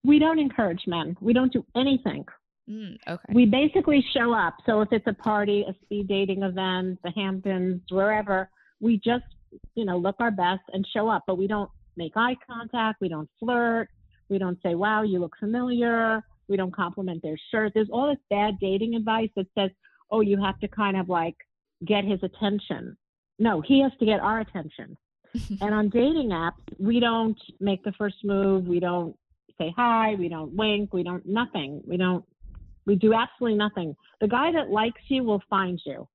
We don't encourage men. We don't do anything. Okay. We basically show up. So if it's a party, a speed dating event, the Hamptons, wherever, we just, look our best and show up. But we don't make eye contact. We don't flirt. We don't say, wow, you look familiar. We don't compliment their shirt. There's all this bad dating advice that says, oh, you have to kind of like get his attention. No, he has to get our attention. And on dating apps, we don't make the first move. We don't say hi. We don't wink. We don't, nothing. We do absolutely nothing. The guy that likes you will find you.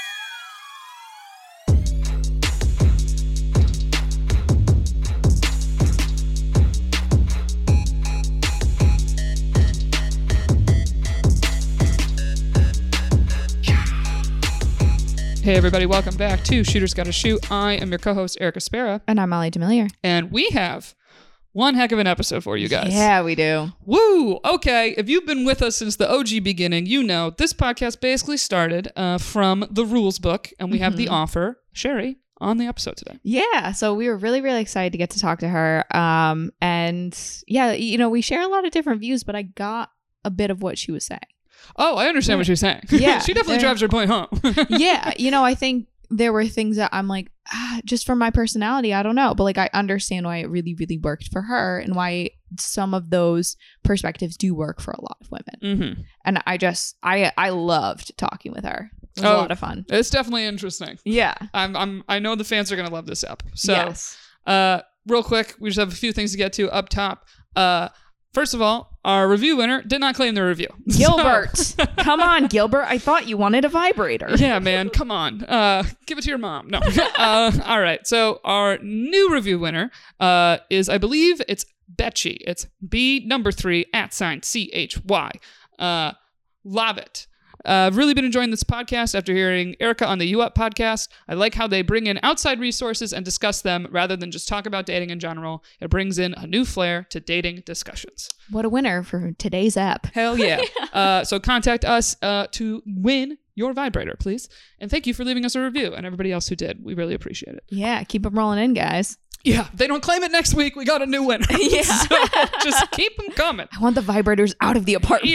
Hey everybody, welcome back to Shooters Gotta Shoot. I am your co-host, Erica Spera. And I'm Molly Demillier. And we have one heck of an episode for you guys. Yeah, we do. Woo! Okay, if you've been with us since the OG beginning, you know this podcast basically started from the rules book, and we have the author, Sherry, on the episode today. Yeah, so we were really, really excited to get to talk to her. And yeah, we share a lot of different views, but I got a bit of what she was saying. Oh, I understand what you're saying. Yeah. She definitely drives her point home. Yeah, I think there were things that I'm like, just from my personality, I don't know. But like, I understand why it really, really worked for her and why some of those perspectives do work for a lot of women. Mm-hmm. And I loved talking with her. It was a lot of fun. It's definitely interesting. Yeah. I know the fans are going to love this app. So, yes. Real quick, we just have a few things to get to up top. First of all, our review winner did not claim the review. Gilbert. So. Come on, Gilbert. I thought you wanted a vibrator. Yeah, man. Come on. Give it to your mom. No. All right. So our new review winner is, I believe, it's Betchy. It's B3 @CHY. Love it. I've really been enjoying this podcast after hearing Erica on the You Up podcast. I like how they bring in outside resources and discuss them rather than just talk about dating in general. It brings in a new flair to dating discussions. What a winner for today's app. Hell yeah. So contact us to win your vibrator, please. And thank you for leaving us a review and everybody else who did. We really appreciate it. Yeah, keep them rolling in, guys. Yeah, they don't claim it next week. We got a new winner. Yeah. So just keep them coming. I want the vibrators out of the apartment.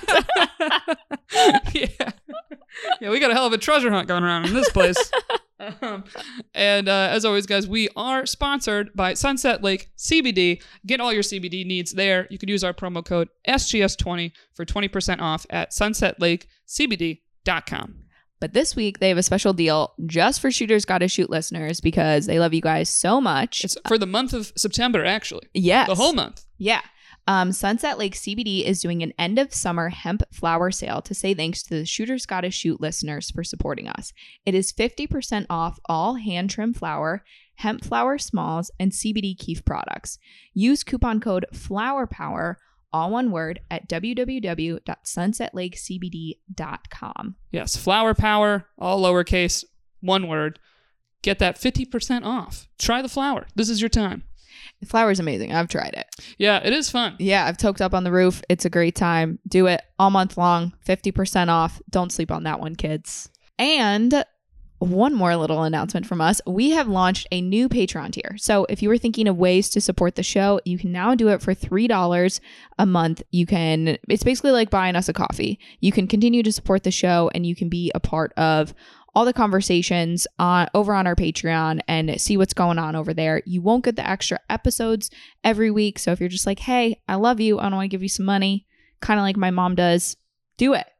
Yeah. Yeah, we got a hell of a treasure hunt going around in this place. And as always, guys, we are sponsored by Sunset Lake CBD. Get all your CBD needs there. You can use our promo code SGS20 for 20% off at sunsetlakecbd.com. But this week, they have a special deal just for Shooters Gotta Shoot listeners because they love you guys so much. It's for the month of September, actually. Yes. The whole month. Yeah. Sunset Lake CBD is doing an end of summer hemp flower sale to say thanks to the Shooters Gotta Shoot listeners for supporting us. It is 50% off all hand trim flower, hemp flower smalls, and CBD Keef products. Use coupon code FLOWERPOWER, all one word, at www.sunsetlakecbd.com. Yes, Flower Power, all lowercase, one word. Get that 50% off. Try the flower. This is your time. The flower is amazing. I've tried it. Yeah, it is fun. Yeah, I've toked up on the roof. It's a great time. Do it all month long. 50% off. Don't sleep on that one, kids. And one more little announcement from us. We have launched a new Patreon tier. So if you were thinking of ways to support the show, you can now do it for $3 a month. It's basically like buying us a coffee. You can continue to support the show and you can be a part of all the conversations over on our Patreon and see what's going on over there. You won't get the extra episodes every week. So if you're just like, hey, I love you, I want to give you some money, kind of like my mom does, do it.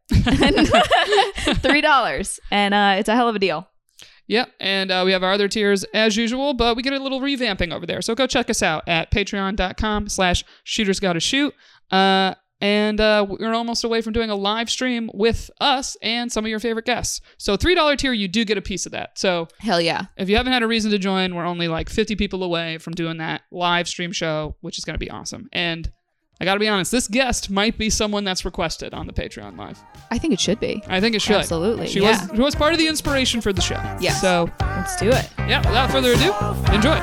$3. And it's a hell of a deal. Yep, and we have our other tiers as usual, but we get a little revamping over there. So go check us out at patreon.com/shootersgottashoot. And we're almost away from doing a live stream with us and some of your favorite guests. So $3 tier, you do get a piece of that. So hell yeah. If you haven't had a reason to join, we're only like 50 people away from doing that live stream show, which is going to be awesome. And I got to be honest, this guest might be someone that's requested on the Patreon Live. I think it should be. I think it should. Absolutely. She was part of the inspiration for the show. Yeah. So let's do it. Yeah, without further ado, enjoy.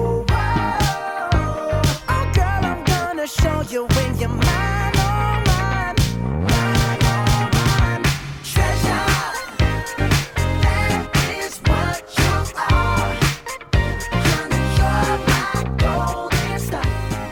Oh, girl, I'm gonna show you when you're mine, oh, mine, mine, oh, mine. Treasure, that is what you are. Honey, you're my golden star.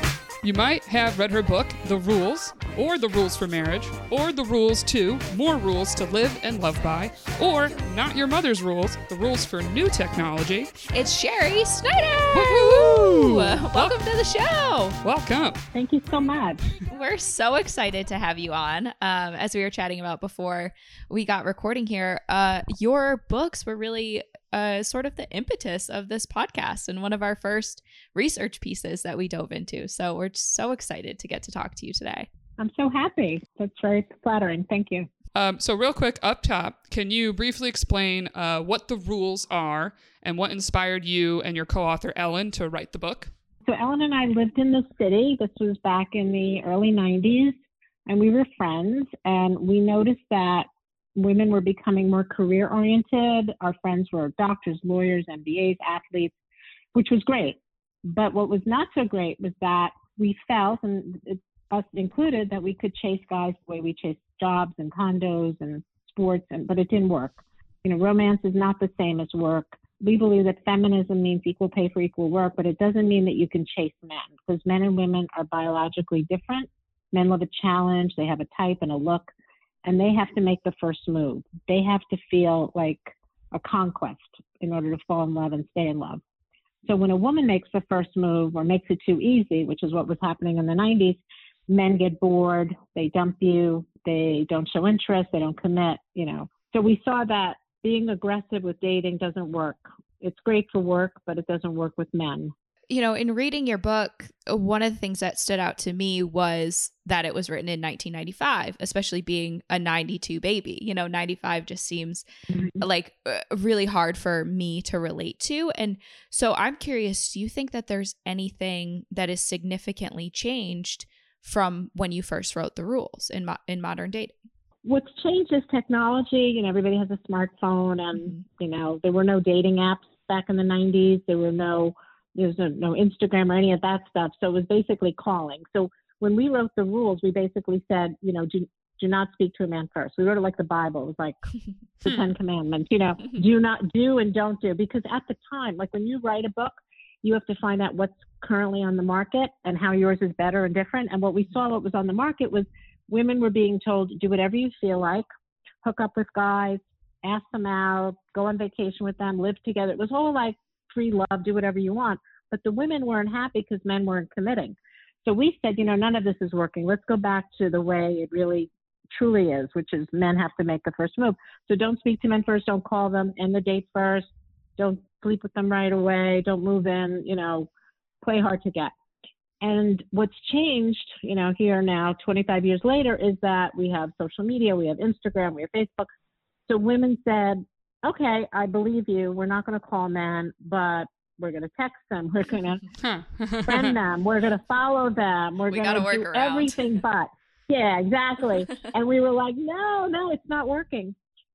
You might have read her book, The Rules, or The Rules for Marriage, or The Rules 2, More Rules to Live and Love By, or Not Your Mother's Rules, The Rules for New Technology. It's Sherry Snyder. Woohoo! Welcome to the show. Welcome. Thank you so much. We're so excited to have you on. As we were chatting about before we got recording here, your books were really sort of the impetus of this podcast and one of our first research pieces that we dove into. So we're so excited to get to talk to you today. I'm so happy. That's very flattering. Thank you. So real quick, up top, can you briefly explain what the rules are and what inspired you and your co-author Ellen to write the book? So Ellen and I lived in the city. This was back in the early 90s, and we were friends, and we noticed that women were becoming more career-oriented. Our friends were doctors, lawyers, MBAs, athletes, which was great. But what was not so great was that we felt, and us included, that we could chase guys the way we chased jobs and condos and sports, but it didn't work. You know, romance is not the same as work. We believe that feminism means equal pay for equal work, but it doesn't mean that you can chase men, because men and women are biologically different. Men love a challenge, they have a type and a look, and they have to make the first move. They have to feel like a conquest in order to fall in love and stay in love. So when a woman makes the first move or makes it too easy, which is what was happening in the 90s, men get bored, they dump you, they don't show interest, they don't commit, you know. So we saw that being aggressive with dating doesn't work. It's great for work, but it doesn't work with men. You know, in reading your book, one of the things that stood out to me was that it was written in 1995, especially being a 92 baby. You know, 95 just seems like really hard for me to relate to. And so I'm curious, do you think that there's anything that is significantly changed from when you first wrote the rules in modern dating? What's changed is technology. You know, everybody has a smartphone, and, you know, there were no dating apps back in the 90s. There was no Instagram or any of that stuff. So it was basically calling. So when we wrote the rules, we basically said, you know, do not speak to a man first. We wrote it like the Bible. It was like the 10 Commandments, you know, do not do and don't do. Because at the time, like when you write a book, you have to find out what's currently on the market and how yours is better and different. And what we saw, what was on the market was women were being told, do whatever you feel like, hook up with guys, ask them out, go on vacation with them, live together. It was all like free love, do whatever you want. But the women weren't happy because men weren't committing. So we said, you know, none of this is working. Let's go back to the way it really truly is, which is men have to make the first move. So don't speak to men first, don't call them, end the date first, don't sleep with them right away, don't move in, you know, play hard to get. And what's changed, you know, here now, 25 years later, is that we have social media, we have Instagram, we have Facebook. So women said, okay, I believe you. We're not going to call men, but we're going to text them. We're going to friend them. We're going to follow them. We're going to do everything but. Yeah, exactly. And we were like, no, it's not working.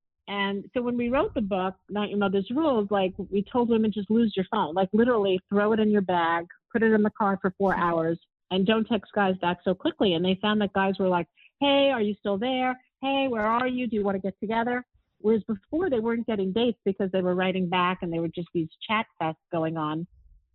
And so when we wrote the book, Not Your Mother's Rules, like we told women, just lose your phone. Like literally throw it in your bag, put it in the car for 4 hours, and don't text guys back so quickly. And they found that guys were like, hey, are you still there? Hey, where are you? Do you want to get together? Whereas before they weren't getting dates because they were writing back and they were just these chat fests going on.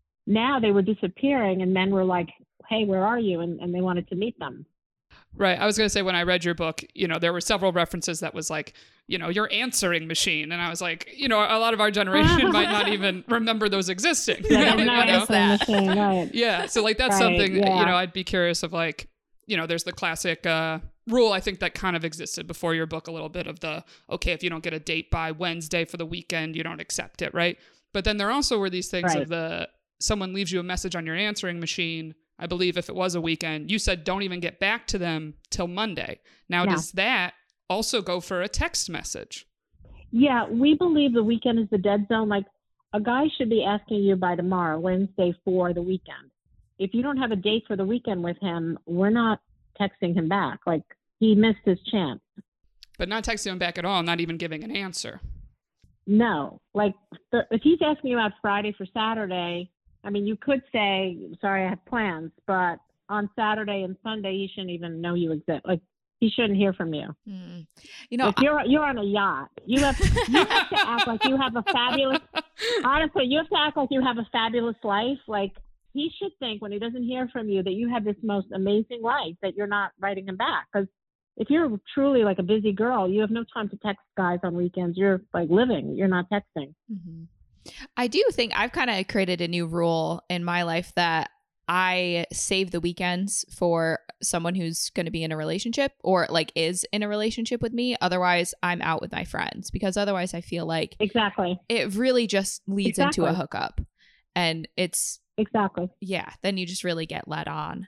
Now they were disappearing and men were like, hey, where are you? And they wanted to meet them. Right. I was going to say, when I read your book, you know, there were several references that was like, you know, your answering machine. And I was like, you know, a lot of our generation might not even remember those existing. Yeah, you know? What is that? Machine, right. Yeah. So like, that's Right, something, yeah. you know, I'd be curious of like, you know, there's the classic rule, I think, that kind of existed before your book a little bit of the, okay, if you don't get a date by Wednesday for the weekend, you don't accept it, right? But then there also were these things Right. of the, someone leaves you a message on your answering machine, I believe if it was a weekend, you said don't even get back to them till Monday. Now, Yeah. does that also go for a text message? Yeah, we believe the weekend is the dead zone. Like a guy should be asking you by tomorrow, Wednesday, for the weekend. If you don't have a date for the weekend with him, we're not texting him back. Like he missed his chance. But not texting him back at all, not even giving an answer. No, like if he's asking you out Friday for Saturday, I mean, you could say, sorry, I have plans, but on Saturday and Sunday, he shouldn't even know you exist. Like he shouldn't hear from you. You know, If you're on a yacht, you have to act like you have a fabulous, honestly, you have to act like you have a fabulous life. Like he should think when he doesn't hear from you that you have this most amazing life, that you're not writing him back. Because if you're truly like a busy girl, you have no time to text guys on weekends. You're like living, you're not texting. Mm-hmm. I do think I've kind of created a new rule in my life that I save the weekends for someone who's going to be in a relationship or like is in a relationship with me. Otherwise, I'm out with my friends, because otherwise I feel like Exactly. it really just leads into a hookup, and it's Exactly. yeah, then you just really get led on.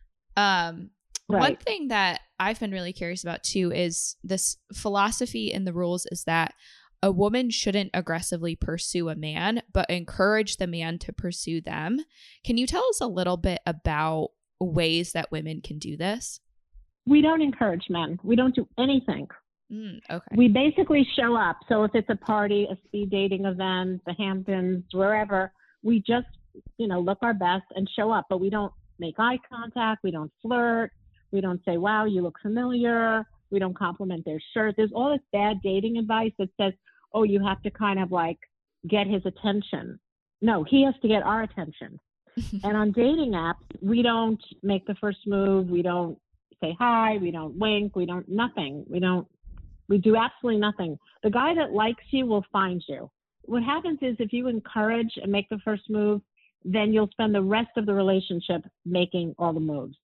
One Right. thing that I've been really curious about too is this philosophy in the rules is that a woman shouldn't aggressively pursue a man, but encourage the man to pursue them. Can you tell us a little bit about ways that women can do this? We don't encourage men. We don't do anything. Okay. We basically show up. So if it's a party, a speed dating event, the Hamptons, wherever, we just, look our best and show up. But we don't make eye contact. We don't flirt. We don't say, wow, you look familiar. We don't compliment their shirt. There's all this bad dating advice that says, oh, you have to kind of like get his attention. No, he has to get our attention. And on dating apps, we don't make the first move. We don't say hi. We don't wink. We don't, nothing. We do absolutely nothing. The guy that likes you will find you. What happens is if you encourage and make the first move, then you'll spend the rest of the relationship making all the moves.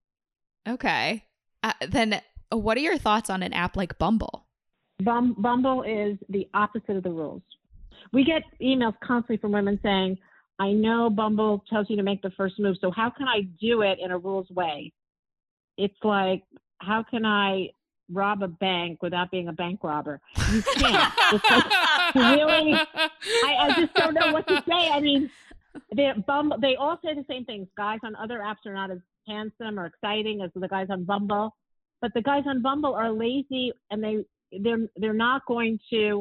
Okay. Then what are your thoughts on an app like Bumble? Bumble is the opposite of the rules. We get emails constantly from women saying, I know Bumble tells you to make the first move, so how can I do it in a rules way? It's like, how can I rob a bank without being a bank robber? You can't. It's like, really? I just don't know what to say. I mean, they all say the same things. Guys on other apps are not as handsome or exciting as the guys on Bumble, but the guys on Bumble are lazy, and they're not going to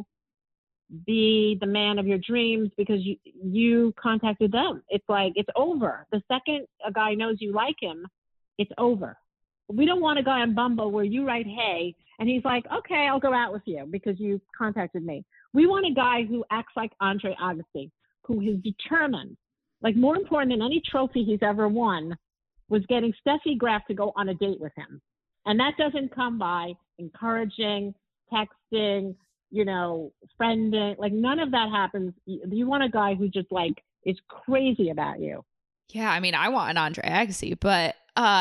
be the man of your dreams because you contacted them. It's like, it's over. The second a guy knows you like him, it's over. We don't want a guy on Bumble where you write, hey, and he's like, okay, I'll go out with you because you contacted me. We want a guy who acts like Andre Agassi, who is determined. Like, more important than any trophy he's ever won was getting Steffi Graf to go on a date with him. And that doesn't come by encouraging, texting, friending. Like, none of that happens. You want a guy who just like is crazy about you. Yeah, I mean, I want an Andre Agassi, but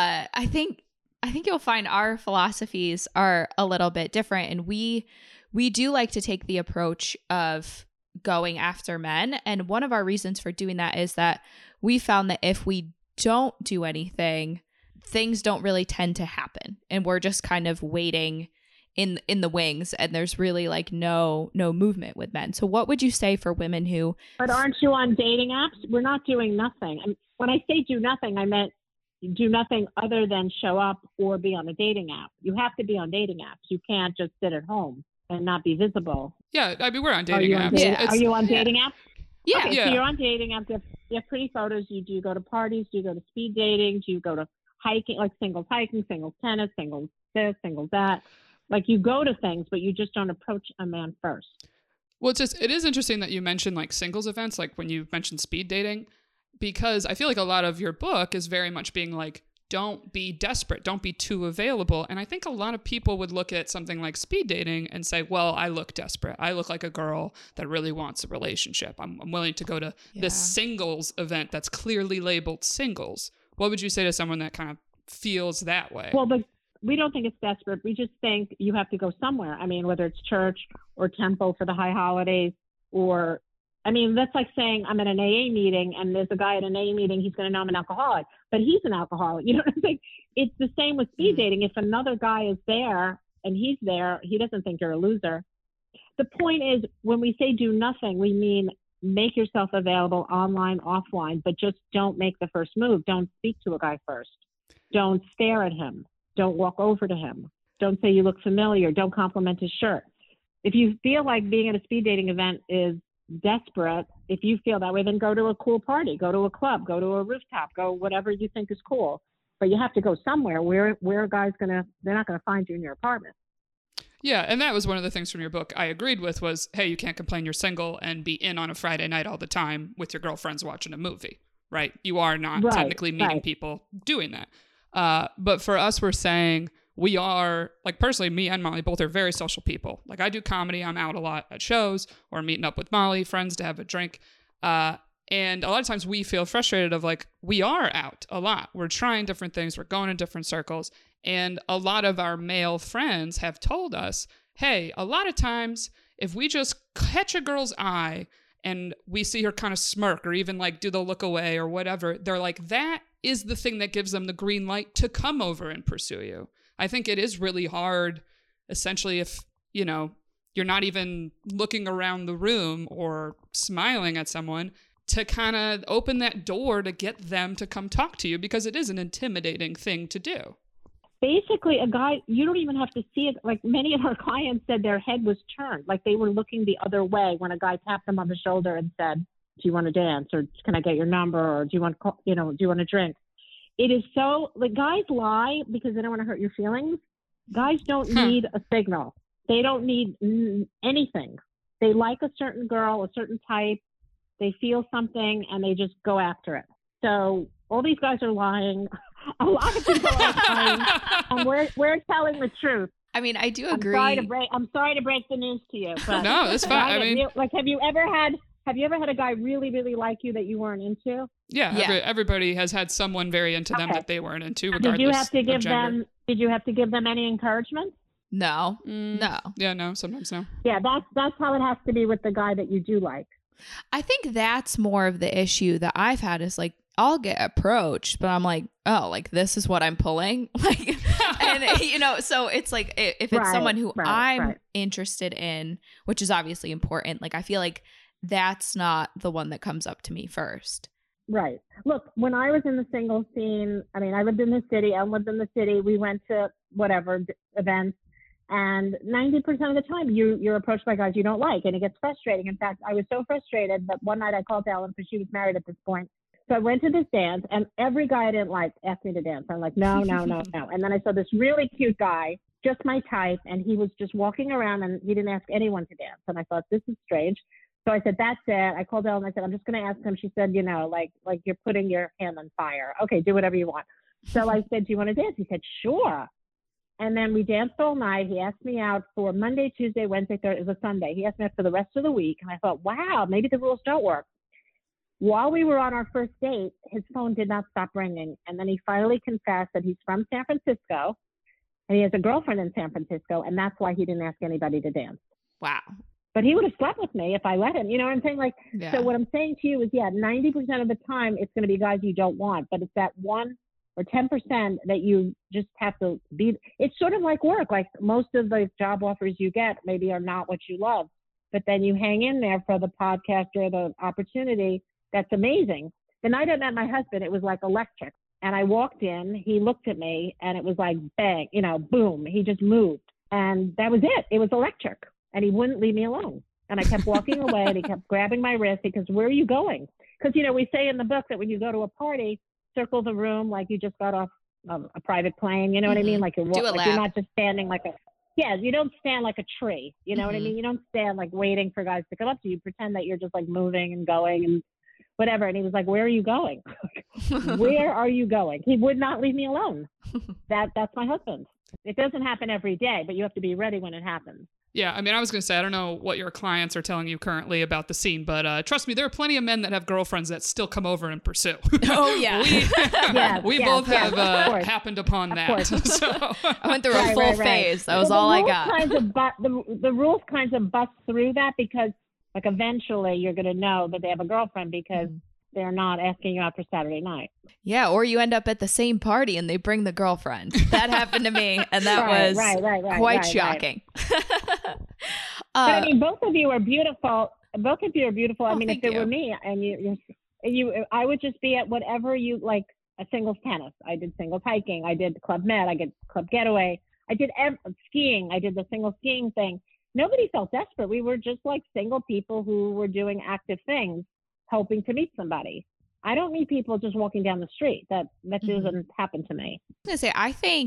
I think you'll find our philosophies are a little bit different, and we do like to take the approach of going after men. And one of our reasons for doing that is that we found that if we don't do anything, things don't really tend to happen, and we're just kind of waiting in the wings, and there's really like no movement with men. So what would you say for women who... But aren't you on dating apps? We're not doing nothing. And when I say do nothing, I meant do nothing other than show up or be on a dating app. You have to be on dating apps. You can't just sit at home and not be visible. Yeah, I mean, we're on dating apps. Are you on dating apps? Yeah. Okay, Yeah. so you're on dating apps. You have pretty photos. Do you go to parties? Do you go to speed dating? Do you go to hiking, like singles hiking, singles tennis, singles this, singles that? Like, you go to things, but you just don't approach a man first. Well, it is interesting that you mentioned like singles events, like when you mentioned speed dating, because I feel like a lot of your book is very much being like, don't be desperate, don't be too available. And I think a lot of people would look at something like speed dating and say, well, I look desperate. I look like a girl that really wants a relationship. I'm willing to go to this singles event that's clearly labeled singles. What would you say to someone that kind of feels that way? Well, but we don't think it's desperate. We just think you have to go somewhere. I mean, whether it's church or temple for the high holidays, or, I mean, that's like saying I'm at an AA meeting and there's a guy at an AA meeting, he's going to know I'm an alcoholic, but he's an alcoholic. You know what I'm saying? It's the same with speed dating. If another guy is there and he's there, he doesn't think you're a loser. The point is, when we say do nothing, we mean make yourself available online, offline, but just don't make the first move. Don't speak to a guy first. Don't stare at him. Don't walk over to him. Don't say you look familiar. Don't compliment his shirt. If you feel like being at a speed dating event is desperate, if you feel that way, then go to a cool party, go to a club, go to a rooftop, go whatever you think is cool. But you have to go somewhere where a guy's they're not gonna find you in your apartment. Yeah, and that was one of the things from your book I agreed with was, hey, you can't complain you're single and be in on a Friday night all the time with your girlfriends watching a movie, right? You are not Right, technically meeting right. people doing that. But for us, we're saying we are, like, personally, me and Molly both are very social people. Like, I do comedy. I'm out a lot at shows or meeting up with Molly, friends to have a drink. And a lot of times we feel frustrated of, like, we are out a lot. We're trying different things. We're going in different circles. And a lot of our male friends have told us, hey, a lot of times if we just catch a girl's eye and we see her kind of smirk or even like do the look away or whatever, they're like, that is the thing that gives them the green light to come over and pursue you. I think it is really hard, essentially, if, you know, you're not even looking around the room or smiling at someone, to kind of open that door to get them to come talk to you, because it is an intimidating thing to do. Basically, a guy, you don't even have to see it. Like, many of our clients said their head was turned, like they were looking the other way when a guy tapped them on the shoulder and said, do you want to dance, or can I get your number, or do you want a drink? It is so, like, guys lie because they don't want to hurt your feelings. Guys don't need a signal. They don't need anything. They like a certain girl, a certain type. They feel something and they just go after it. So all these guys are lying. A lot of people are lying, and we're telling the truth. I mean, I do agree. I'm sorry to break the news to you, but No, that's fine. I mean, like, have you ever had a guy really, really like you that you weren't into? Yeah. Everybody has had someone very into them that they weren't into, regardless Did you have to give of gender. Did you have to give them any encouragement? No. Yeah, no, sometimes no. Yeah, that's how it has to be with the guy that you do like. I think that's more of the issue that I've had is, like, I'll get approached, but I'm like, oh, like, this is what I'm pulling. Like, and, you know, so it's like, if it's someone who I'm interested in, which is obviously important, like, I feel like that's not the one that comes up to me first. Right. Look, when I was in the single scene, I mean, I lived in the city. Ellen lived in the city. We went to whatever events, and 90% of the time you're approached by guys you don't like, and it gets frustrating. In fact, I was so frustrated that one night I called Ellen, because she was married at this point. So I went to this dance, and every guy I didn't like asked me to dance. I'm like, no. And then I saw this really cute guy, just my type, and he was just walking around, and he didn't ask anyone to dance. And I thought, this is strange. So I said, that's it. I called Ellen. I said, I'm just going to ask him. She said, you know, like you're putting your hand on fire. Okay, do whatever you want. So I said, do you want to dance? He said, sure. And then we danced all night. He asked me out for Monday, Tuesday, Wednesday, Thursday. It was a Sunday. He asked me out for the rest of the week. And I thought, wow, maybe the rules don't work. While we were on our first date, his phone did not stop ringing. And then he finally confessed that he's from San Francisco and he has a girlfriend in San Francisco. And that's why he didn't ask anybody to dance. Wow. But he would have slept with me if I let him. You know what I'm saying? Like, So what I'm saying to you is, 90% of the time it's going to be guys you don't want. But it's that 1 or 10% that you just have to be. It's sort of like work. Like, most of the job offers you get maybe are not what you love. But then you hang in there for the podcast or the opportunity. That's amazing. The night I met my husband, it was like electric. And I walked in, he looked at me, and it was like bang, you know, boom. He just moved. And that was it. It was electric. And he wouldn't leave me alone. And I kept walking away, and he kept grabbing my wrist because, where are you going? Because, you know, we say in the book that when you go to a party, circle the room like you just got off a private plane. You know what I mean? Like, you're not just standing like you don't stand like a tree. You know what I mean? You don't stand like waiting for guys to come up to you. Pretend that you're just like moving and going and whatever. And he was like, where are you going? Where are you going? He would not leave me alone. That's my husband. It doesn't happen every day, but you have to be ready when it happens. Yeah, I mean, I was going to say, I don't know what your clients are telling you currently about the scene, but trust me, there are plenty of men that have girlfriends that still come over and pursue. Oh, yeah. We both have happened upon that. So. I went through a full phase. That was all I got. The rules kind of bust through that because, like, eventually you're going to know that they have a girlfriend because they're not asking you out for Saturday night. Yeah, or you end up at the same party and they bring the girlfriend. That happened to me, and that was quite shocking. But I mean, both of you are beautiful. Both of you are beautiful. I mean, if it were me and I would just be at whatever you like. A singles tennis. I did singles hiking. I did Club Med. I did Club Getaway. I did skiing. I did the single skiing thing. Nobody felt desperate. We were just like single people who were doing active things, hoping to meet somebody. I don't meet people just walking down the street. That doesn't happen to me. I was gonna say, I think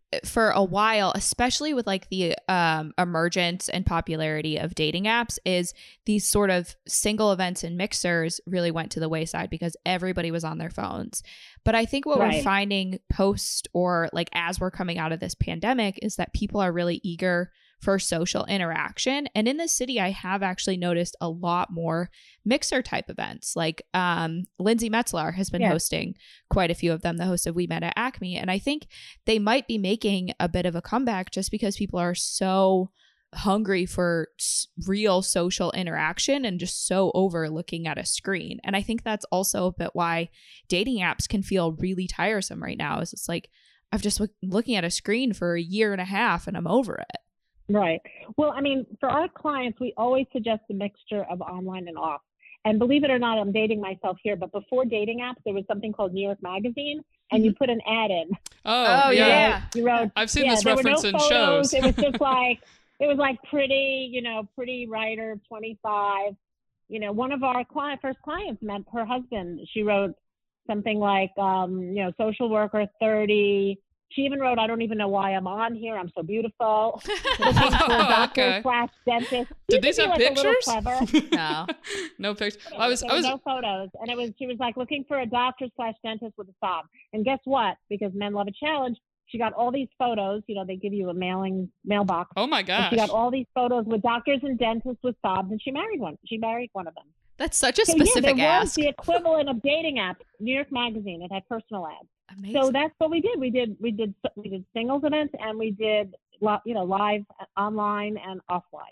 for a while, especially with like the emergence and popularity of dating apps, is these sort of single events and mixers really went to the wayside because everybody was on their phones. But I think what we're Right. finding post or like as we're coming out of this pandemic is that people are really eager for social interaction. And in the city, I have actually noticed a lot more mixer type events. Like Lindsay Metzler has been Yeah. hosting quite a few of them, the host of We Met at Acme. And I think they might be making a bit of a comeback just because people are so hungry for real social interaction and just so over looking at a screen. And I think that's also a bit why dating apps can feel really tiresome right now. Is it's like, I've just looking at a screen for a year and a half and I'm over it. Right. Well, I mean, for our clients, we always suggest a mixture of online and off. And believe it or not, I'm dating myself here, but before dating apps, there was something called New York Magazine, and you put an ad in. Oh, Oh, yeah. yeah. You wrote, I've seen this there were reference no in photos. shows. It was just like, it was like pretty, pretty writer, 25. One of our first clients met her husband. She wrote something like, social worker, 30. She even wrote, I don't even know why I'm on here. I'm so beautiful. Looking for a doctor / dentist. Did these have A little pictures? clever. No. No pictures. There were no photos. And she was like looking for a doctor / dentist with a sob. And guess what? Because men love a challenge, she got all these photos. They give you a mailbox. Oh my And gosh. she got all these photos with doctors and dentists with sobs, and she married one. She married one of them. That's such a So specific there was ask. the equivalent of dating apps. New York Magazine. It had personal ads. Amazing. So that's what we did. We did singles events, and we did live, online, and offline.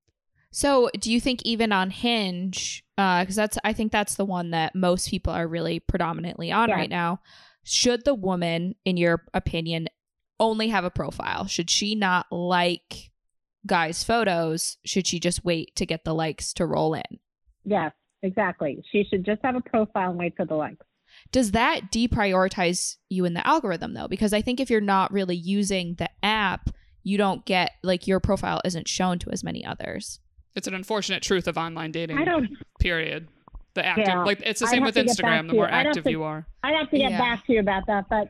So do you think even on Hinge, because I think that's the one that most people are really predominantly on Yeah. right now, should the woman, in your opinion, only have a profile? Should she not like guys' photos? Should she just wait to get the likes to roll in? Yes, exactly. She should just have a profile and wait for the likes. Does that deprioritize you in the algorithm though? Because I think if you're not really using the app, you don't get, like, your profile isn't shown to as many others. It's an unfortunate truth of online dating. I don't. Period. The active, Yeah. like it's the I'd same have with to get back Instagram. to The you. more I'd have active to- you are. I'd have to get Yeah. back to you about that, but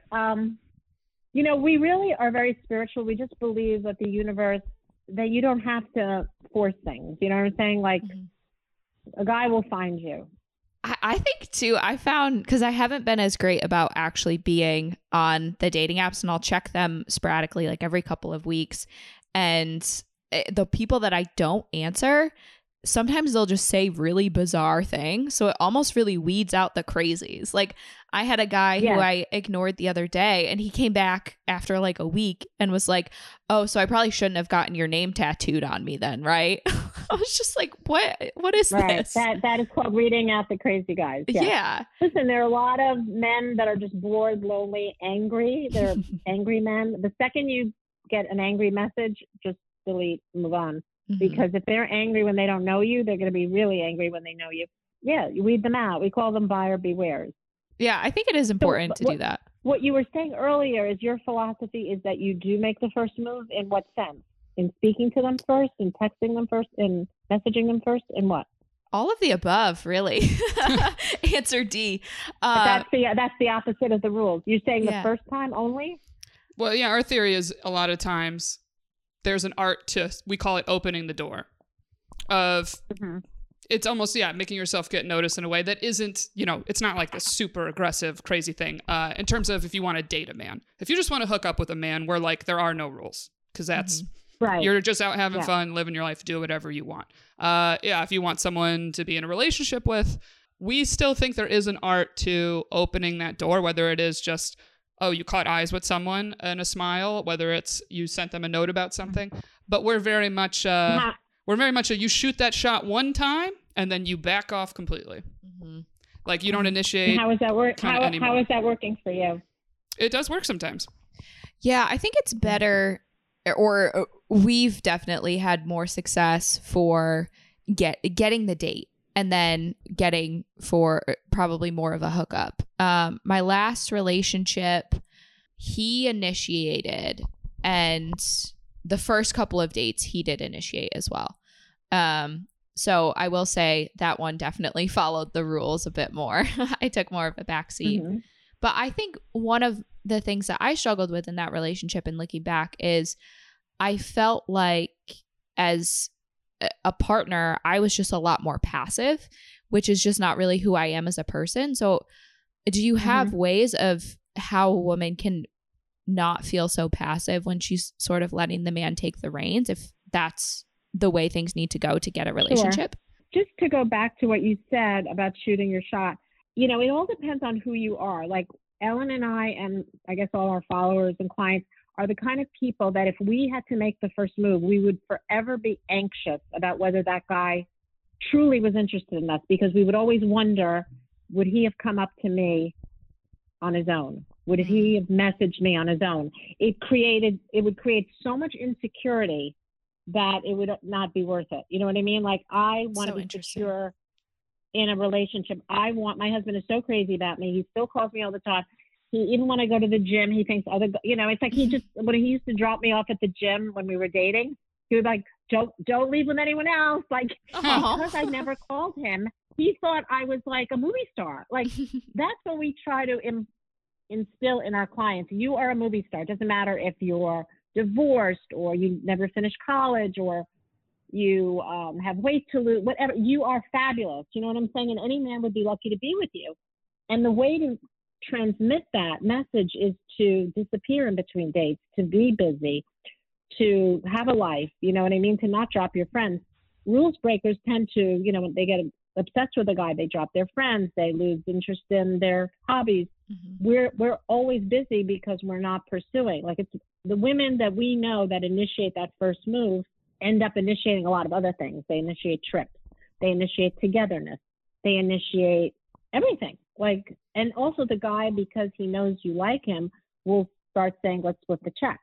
we really are very spiritual. We just believe that the universe, that you don't have to force things. You know what I'm saying? Like, Mhm. a guy will find you. I think too, I found, because I haven't been as great about actually being on the dating apps, and I'll check them sporadically, like every couple of weeks. And the people that I don't answer, sometimes they'll just say really bizarre things. So it almost really weeds out the crazies. Like, I had a guy who Yes. I ignored the other day, and he came back after like a week and was like, "Oh, so I probably shouldn't have gotten your name tattooed on me then, right?" I was just like, what is Right. this? That is called reading out the crazy guys. Yes. Yeah. Listen, there are a lot of men that are just bored, lonely, angry. They're angry men. The second you get an angry message, just delete, move on. Mhm. Because if they're angry when they don't know you, they're going to be really angry when they know you. Yeah, you weed them out. We call them buyer bewares. Yeah, I think it is important to do that. What you were saying earlier is your philosophy is that you do make the first move. In what sense? In speaking to them first, in texting them first, in messaging them first, in what? All of the above, really. Answer D. That's the opposite of the rules. You're saying yeah. the first time only? Well, yeah, our theory is a lot of times there's an art to, we call it opening the door of, it's almost, making yourself get noticed in a way that isn't, it's not like this super aggressive, crazy thing. In terms of if you want to date a man, if you just want to hook up with a man where like there are no rules, because that's, Right. you're just out having Yeah. fun, living your life, do whatever you want. If you want someone to be in a relationship with, we still think there is an art to opening that door, whether it is just, oh, you caught eyes with someone and a smile, whether it's you sent them a note about something. But we're very much you shoot that shot one time and then you back off completely. Mm-hmm. Like you don't initiate. How is that work? kinda How anymore. is that working for you? It does work sometimes. Yeah, I think it's better, or we've definitely had more success for getting the date and then getting for probably more of a hookup. My last relationship, he initiated, and the first couple of dates he did initiate as well. So I will say that one definitely followed the rules a bit more. I took more of a backseat. Mhm. But I think one of the things that I struggled with in that relationship and looking back is I felt like as a partner, I was just a lot more passive, which is just not really who I am as a person. So do you have ways of how a woman can not feel so passive when she's sort of letting the man take the reins, if that's the way things need to go to get a relationship? Just to go back to what you said about shooting your shot, it all depends on who you are. Like Ellen and I, and I guess all our followers and clients, are the kind of people that if we had to make the first move, we would forever be anxious about whether that guy truly was interested in us, because we would always wonder, would he have come up to me on his own? Would he have messaged me on his own? It would create so much insecurity that it would not be worth it. You know what I mean? Like, I want to be secure in a relationship. My husband is so crazy about me. He still calls me all the time. He even when I go to the gym, he thinks it's like he just, when he used to drop me off at the gym when we were dating, he would like, don't leave with anyone else. Like, because I never called him, he thought I was like a movie star. Like, that's what we try to instill in our clients. You are a movie star. It doesn't matter if you're divorced or you never finished college or you have weight to lose, whatever. You are fabulous. You know what I'm saying? And any man would be lucky to be with you. And the way to transmit that message is to disappear in between dates, to be busy, to have a life, you know what I mean? To not drop your friends. Rules breakers tend to, when they get obsessed with a guy, they drop their friends, they lose interest in their hobbies. We're always busy because we're not pursuing. Like, it's the women that we know that initiate that first move end up initiating a lot of other things. They initiate trips, they initiate togetherness, they initiate everything. Like, and also the guy, because he knows you like him, will start saying, let's split the check.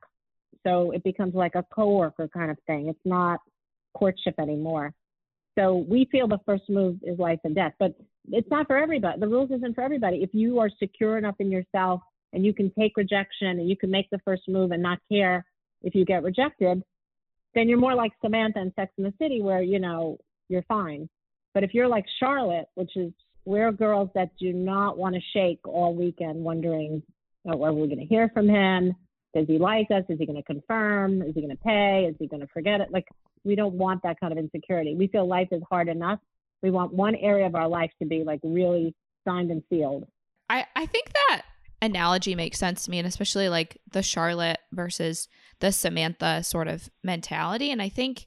So it becomes like a coworker kind of thing. It's not courtship anymore. So we feel the first move is life and death, but it's not for everybody. The rules isn't for everybody. If you are secure enough in yourself and you can take rejection and you can make the first move and not care if you get rejected, then you're more like Samantha in Sex and the City, where, you're fine. But if you're like Charlotte, which is, we're girls that do not want to shake all weekend wondering, are we going to hear from him? Does he like us? Is he going to confirm? Is he going to pay? Is he going to forget it? Like, we don't want that kind of insecurity. We feel life is hard enough. We want one area of our life to be like really signed and sealed. I think that analogy makes sense to me, and especially like the Charlotte versus the Samantha sort of mentality. And I think,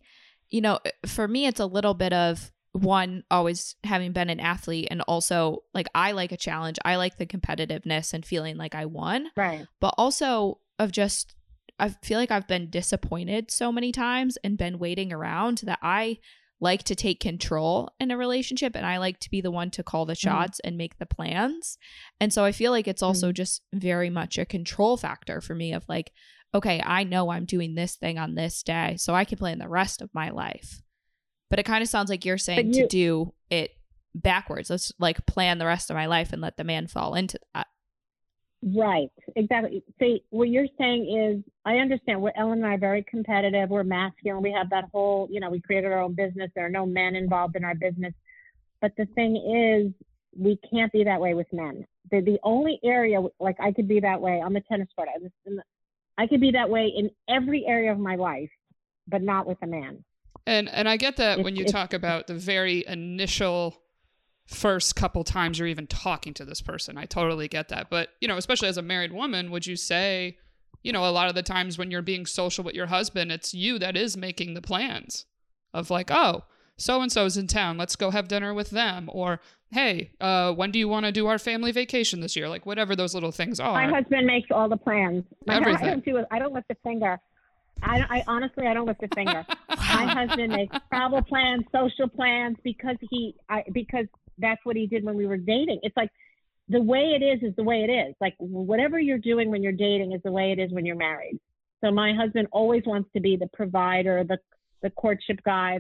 for me, it's a little bit of, one, always having been an athlete, and also like I like a challenge. I like the competitiveness and feeling like I won. Right. But also of just, I feel like I've been disappointed so many times and been waiting around that I like to take control in a relationship, and I like to be the one to call the shots and make the plans. And so I feel like it's also just very much a control factor for me of like, okay, I know I'm doing this thing on this day, so I can plan the rest of my life. But it kind of sounds like you're saying to do it backwards. Let's like plan the rest of my life and let the man fall into that. Right. Exactly. See, what you're saying is, I understand. Ellen and I are very competitive. We're masculine. We have that whole, we created our own business. There are no men involved in our business. But the thing is, we can't be that way with men. The only area, like, I could be that way on the tennis court. I could be that way in every area of my life, but not with a man. And I get that when you talk about the very initial first couple times you're even talking to this person. I totally get that. But, especially as a married woman, would you say, a lot of the times when you're being social with your husband, it's you that is making the plans of like, oh, so-and-so's in town, let's go have dinner with them. Or, hey, when do you want to do our family vacation this year? Like, whatever those little things are. My husband makes all the plans. Everything. I don't lift a finger. I honestly, I don't lift a finger. My husband makes travel plans, social plans, because that's what he did when we were dating. It's like, the way it is the way it is. Like, whatever you're doing when you're dating is the way it is when you're married. So my husband always wants to be the provider, the courtship guy,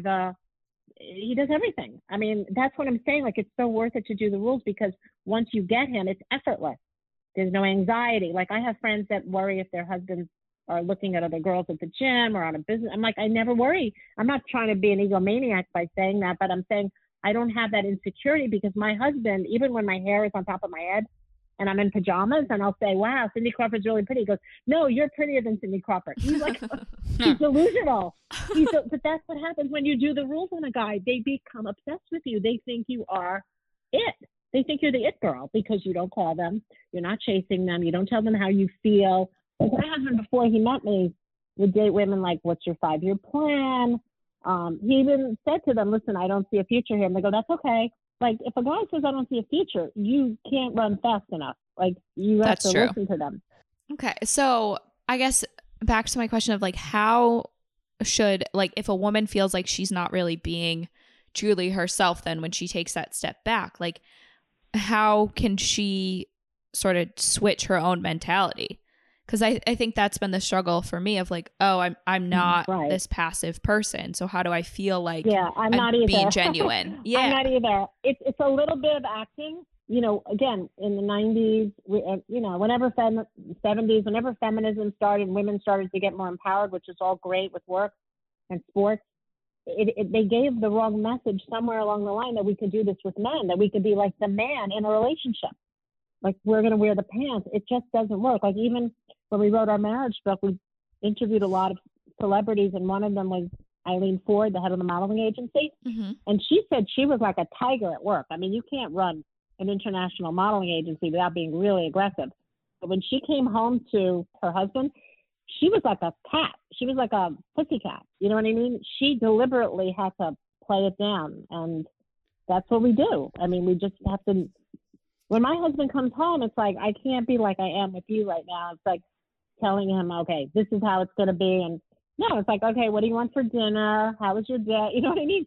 he does everything. I mean, that's what I'm saying. Like, it's so worth it to do the rules, because once you get him, it's effortless. There's no anxiety. Like, I have friends that worry if their husbands are looking at other girls at the gym or on a business. I'm like, I never worry. I'm not trying to be an egomaniac by saying that, but I'm saying I don't have that insecurity, because my husband, even when my hair is on top of my head, and I'm in pajamas, and I'll say, wow, Cindy Crawford's really pretty. He goes, no, you're prettier than Cindy Crawford. He's like, he's delusional. But that's what happens when you do the rules on a guy. They become obsessed with you. They think you are it. They think you're the it girl because you don't call them. You're not chasing them. You don't tell them how you feel. Like my husband, before he met me, would date women like, what's your 5-year plan? He even said to them, listen, I don't see a future here. And they go, that's okay. Like, if a guy says, I don't see a future, you can't run fast enough. Like, you have That's to true. listen to them. Okay. So I guess back to my question of like, how should, like, if a woman feels like she's not really being truly herself, then when she takes that step back, like, how can she sort of switch her own mentality? Because I think that's been the struggle for me of like, oh, I'm not Right. this passive person. So how do I feel like Yeah, I'm not either. being genuine? Yeah. I'm not either. It's a little bit of acting. You know, again, in the 90s, whenever 70s, whenever feminism started, women started to get more empowered, which is all great with work and sports. They gave the wrong message somewhere along the line that we could do this with men, that we could be like the man in a relationship. Like, we're going to wear the pants. It just doesn't work. Like, even when we wrote our marriage book, we interviewed a lot of celebrities, and one of them was Eileen Ford, the head of the modeling agency. Mm-hmm. And she said she was like a tiger at work. I mean, you can't run an international modeling agency without being really aggressive. But when she came home to her husband, she was like a cat. She was like a pussycat. You know what I mean? She deliberately had to play it down. And that's what we do. I mean, we just have to. When my husband comes home, it's like, I can't be like I am with you right now. It's like telling him, okay, this is how it's going to be. And no, it's like, okay, what do you want for dinner? How was your day? You know what I mean?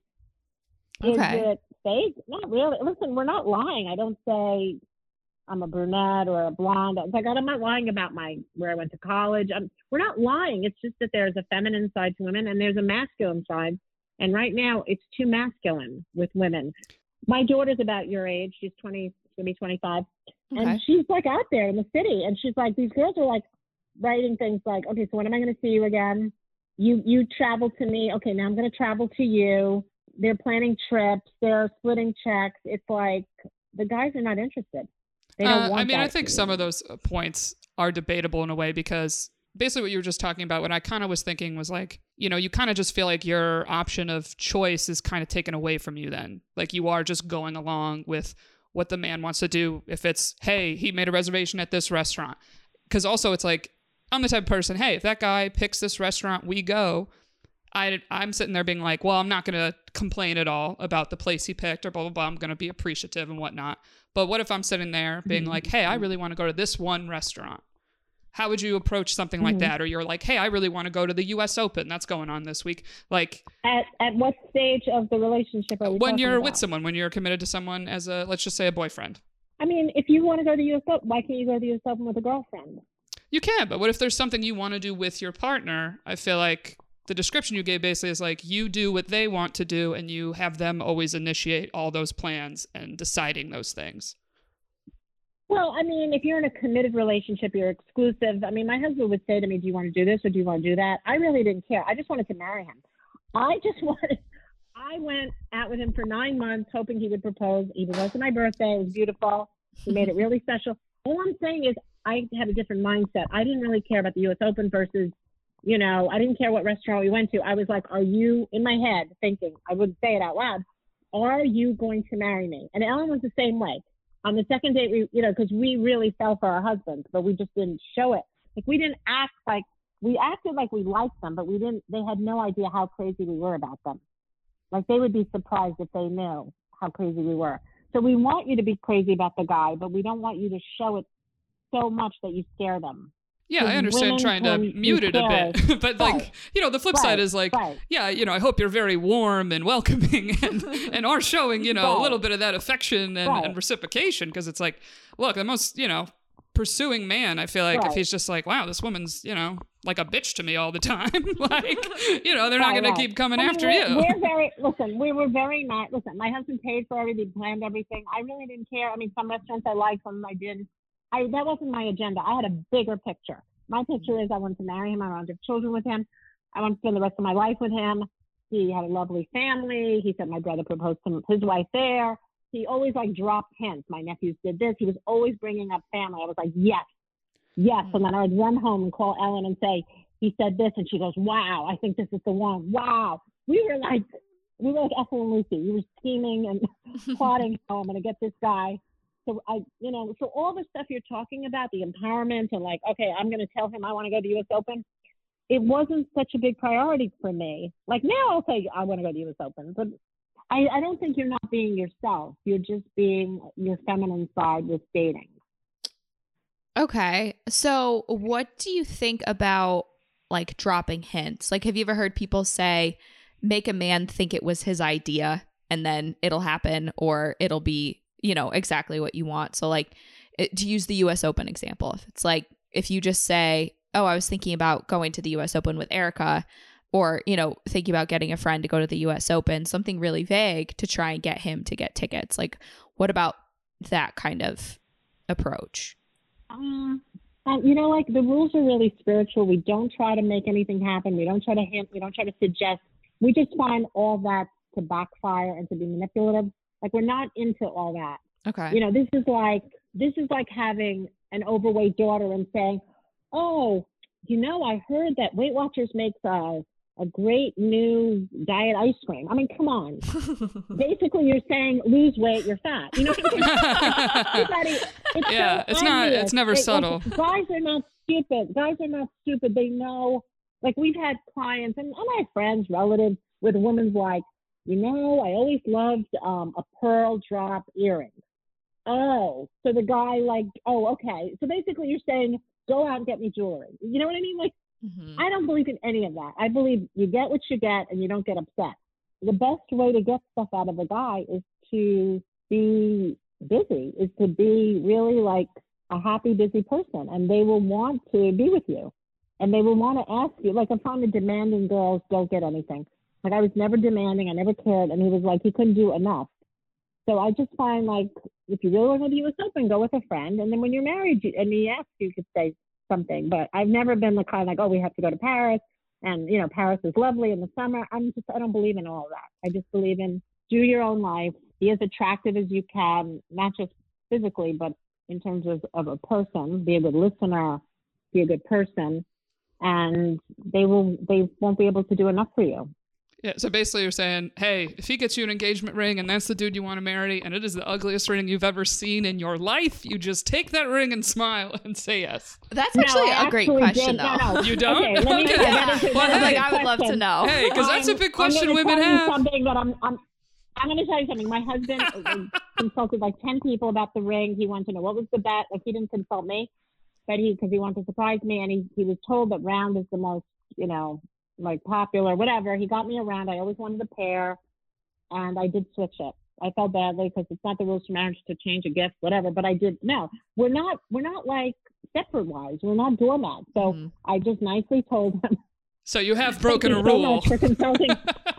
Okay. Is it fake? Not really. Listen, we're not lying. I don't say I'm a brunette or a blonde. It's like, I'm not lying about where I went to college. We're not lying. It's just that there's a feminine side to women and there's a masculine side. And right now it's too masculine with women. My daughter's about your age. She's 20, she's gonna be 25. Okay. And she's like out there in the city. And she's like, these girls are like writing things like, okay, so when am I going to see you again? You travel to me. Okay, now I'm going to travel to you. They're planning trips. They're splitting checks. It's like the guys are not interested. They don't want I mean, that. I think some of those points are debatable in a way because basically what you were just talking about, what I kind of was thinking was like, you know, you kind of just feel like your option of choice is kind of taken away from you then. Like you are just going along with what the man wants to do. If it's, hey, he made a reservation at this restaurant. Because also it's like, I'm the type of person, hey, if that guy picks this restaurant, we go. I'm sitting there being like, well, I'm not going to complain at all about the place he picked or blah, blah, blah. I'm going to be appreciative and whatnot. But what if I'm sitting there being like, hey, I really want to go to this one restaurant? How would you approach something like that? Or you're like, hey, I really want to go to the US Open. That's going on this week. Like, at what stage of the relationship are we when talking you're about? with someone, when you're committed to someone as a, let's just say a boyfriend. I mean, if you want to go to the US Open, why can't you go to the US Open with a girlfriend? You can, but what if there's something you want to do with your partner? I feel like the description you gave basically is like you do what they want to do and you have them always initiate all those plans and deciding those things. Well, I mean, if you're in a committed relationship, you're exclusive. I mean, my husband would say to me, do you want to do this or do you want to do that? I really didn't care. I just wanted to marry him. I went out with him for 9 months hoping he would propose. Even though it wasn't my birthday. It was beautiful. He made it really special. All I'm saying is I had a different mindset. I didn't really care about the US Open versus, you know, I didn't care what restaurant we went to. I was like, are you, in my head, thinking, I wouldn't say it out loud, are you going to marry me? And Ellen was the same way. On the second date, we, you know, because we really fell for our husbands, but we just didn't show it. Like, we didn't act like, we acted like we liked them, but they had no idea how crazy we were about them. Like, they would be surprised if they knew how crazy we were. So we want you to be crazy about the guy, but we don't want you to show it so much that you scare them. Yeah, I understand trying to mute it a bit, but like, you know, the flip side is like, yeah, you know, I hope you're very warm and welcoming and are showing, you know, a little bit of that affection and reciprocation. Cause it's like, look, the most, you know, pursuing man, I feel like if he's just like, wow, this woman's, you know, like a bitch to me all the time, like, you know, they're not going to keep coming after you. We were very nice. Listen, my husband paid for everything, planned everything. I really didn't care. I mean, some restaurants I liked, some I didn't. That wasn't my agenda. I had a bigger picture. My picture is I wanted to marry him. I wanted to have children with him. I wanted to spend the rest of my life with him. He had a lovely family. He said my brother proposed to his wife there. he always like dropped hints. My nephews did this. He was always bringing up family. I was like, yes. And then I would run home and call Ellen and say, he said this, and she goes, wow, I think this is the one. Wow. We were like Ethel and Lucy. We were scheming and plotting how I'm going to get this guy. So so all the stuff you're talking about, the empowerment and like, okay, I'm going to tell him I want to go to the U.S. Open. It wasn't such a big priority for me. Like now I'll say I want to go to the U.S. Open, but I don't think you're not being yourself. You're just being your feminine side with dating. Okay. So what do you think about like dropping hints? Like, have you ever heard people say, make a man think it was his idea and then it'll happen or it'll be, exactly what you want? So like to use the US Open example, if it's like, if you just say, oh, I was thinking about going to the US Open with Erica, or, thinking about getting a friend to go to the US Open, something really vague to try and get him to get tickets. Like, what about that kind of approach? Like the rules are really spiritual. We don't try to make anything happen. We don't try to hint. We don't try to suggest. We just find all that to backfire and to be manipulative. Like we're not into all that. Okay. This is like having an overweight daughter and saying, oh, I heard that Weight Watchers makes a great new diet ice cream. I mean, come on. Basically, you're saying lose weight, you're fat. You know what I mean? It's never subtle. Guys are not stupid. They know. Like we've had clients and I have friends, relatives with women's like, I always loved a pearl drop earring. Oh, so the guy like, oh, okay. So basically, you're saying go out and get me jewelry. You know what I mean? Like. Mm-hmm. I don't believe in any of that. I believe you get what you get and you don't get upset. The best way to get stuff out of a guy is to be busy, is to be really like a happy, busy person. And they will want to be with you. And they will want to ask you, like if I'm a demanding girls don't get anything. Like I was never demanding, I never cared. And he was like, he couldn't do enough. So I just find like, if you really want to be with something, go with a friend. And then when you're married and he asks you could say something, but I've never been the kind like, oh, we have to go to Paris and Paris is lovely in the summer. I don't believe in all of that. I just believe in do your own life, be as attractive as you can, not just physically, but in terms of a person, be a good listener, be a good person, and they won't be able to do enough for you. Yeah, so basically you're saying, hey, if he gets you an engagement ring and that's the dude you want to marry and it is the ugliest ring you've ever seen in your life, you just take that ring and smile and say yes. That's actually a great question, though. No. You don't? Okay, let me I would love to know. Hey, because that's a big question women have. I'm going to tell you something. My husband consulted like 10 people about the ring. He wanted to know what was the bet. Like he didn't consult me, but because he wanted to surprise me, and he was told that round is the most, like popular, whatever. He got me around. I always wanted a pair, and I did switch it. I felt badly because it's not the rules for marriage to change a gift, whatever. But I did. No, we're not like Stepford wives. We're not doormats. So I just nicely told him. So you have broken a rule. So much for consulting.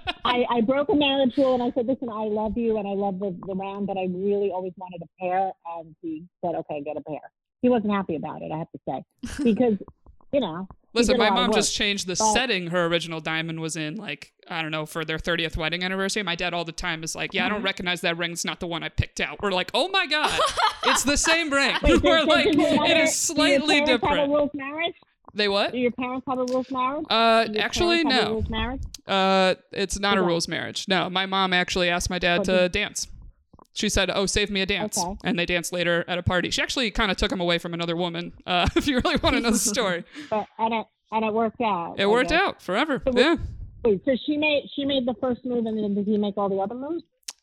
I broke a marriage rule, and I said, listen, I love you, and I love the round, but I really always wanted a pair. And he said, okay, get a pair. He wasn't happy about it, I have to say, because Listen, my mom just changed the setting her original diamond was in, like, I don't know, for their 30th wedding anniversary. My dad all the time is like, I don't recognize that ring. It's not the one I picked out. We're like, oh my God, it's the same ring. We're like, it is slightly different. Have a rules marriage? They what? Do your parents have a rules marriage? Actually, no. It's not a rules marriage. No, my mom actually asked my dad to dance. She said, oh, save me a dance. Okay. And they danced later at a party. She actually kind of took him away from another woman, if you really want to know the story. And it worked out. It worked out forever. So yeah. Wait, so she made the first move, and then did he make all the other moves?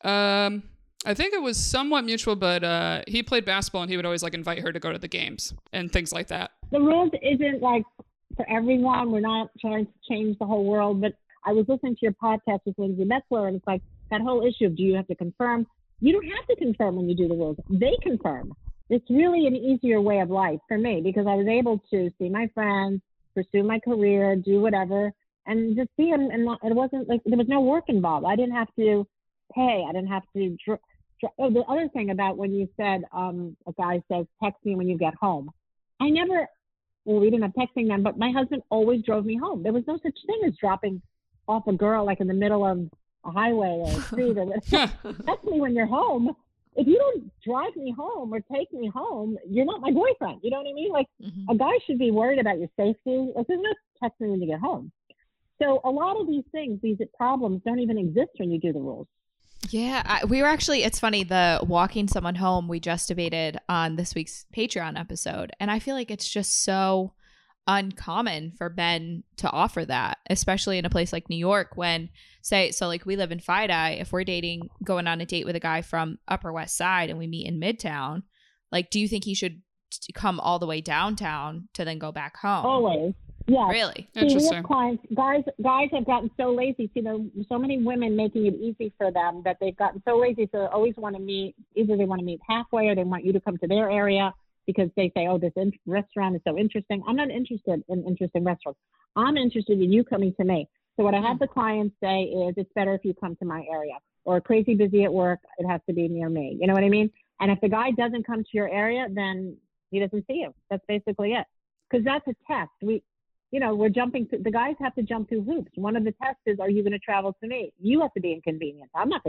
I think it was somewhat mutual, but he played basketball, and he would always like invite her to go to the games and things like that. The rules isn't like for everyone. We're not trying to change the whole world. But I was listening to your podcast with Lindsay Metzler, and it's like that whole issue of do you have to confirm? You don't have to confirm when you do the rules. They confirm. It's really an easier way of life for me because I was able to see my friends, pursue my career, do whatever, and just see them. And it wasn't like there was no work involved. I didn't have to pay. I didn't have to. Oh, the other thing about when you said a guy says, text me when you get home. We didn't have texting then, but my husband always drove me home. There was no such thing as dropping off a girl like in the middle of a highway or a street or text me when you're home. if you don't drive me home or take me home, you're not my boyfriend. You know what I mean? Like, Mhm. a guy should be worried about your safety. Like, there's no text me when you get home. So a lot of these things, these problems don't even exist when you do the rules. Yeah, we were actually, it's funny, the walking someone home we just debated on this week's Patreon episode. And I feel like it's just so uncommon for men to offer that, especially in a place like New York when, say, so like we live in FiDi, if we're dating, going on a date with a guy from Upper West Side and we meet in Midtown, like, do you think he should come all the way downtown to then go back home? Always. Yeah. Really? See, we Interesting. have clients, guys have gotten so lazy. See, there are so many women making it easy for them that they've gotten so lazy. So they always want to meet, either they want to meet halfway or they want you to come to their area because they say, oh, this restaurant is so interesting. I'm not interested in interesting restaurants. I'm interested in you coming to me. So what I have the clients say is, it's better if you come to my area, or crazy busy at work, it has to be near me. You know what I mean? And if the guy doesn't come to your area, then he doesn't see you. That's basically it. Because that's a test. We're jumping to, the guys have to jump through hoops. One of the tests is, are you going to travel to me? You have to be inconvenienced. I'm not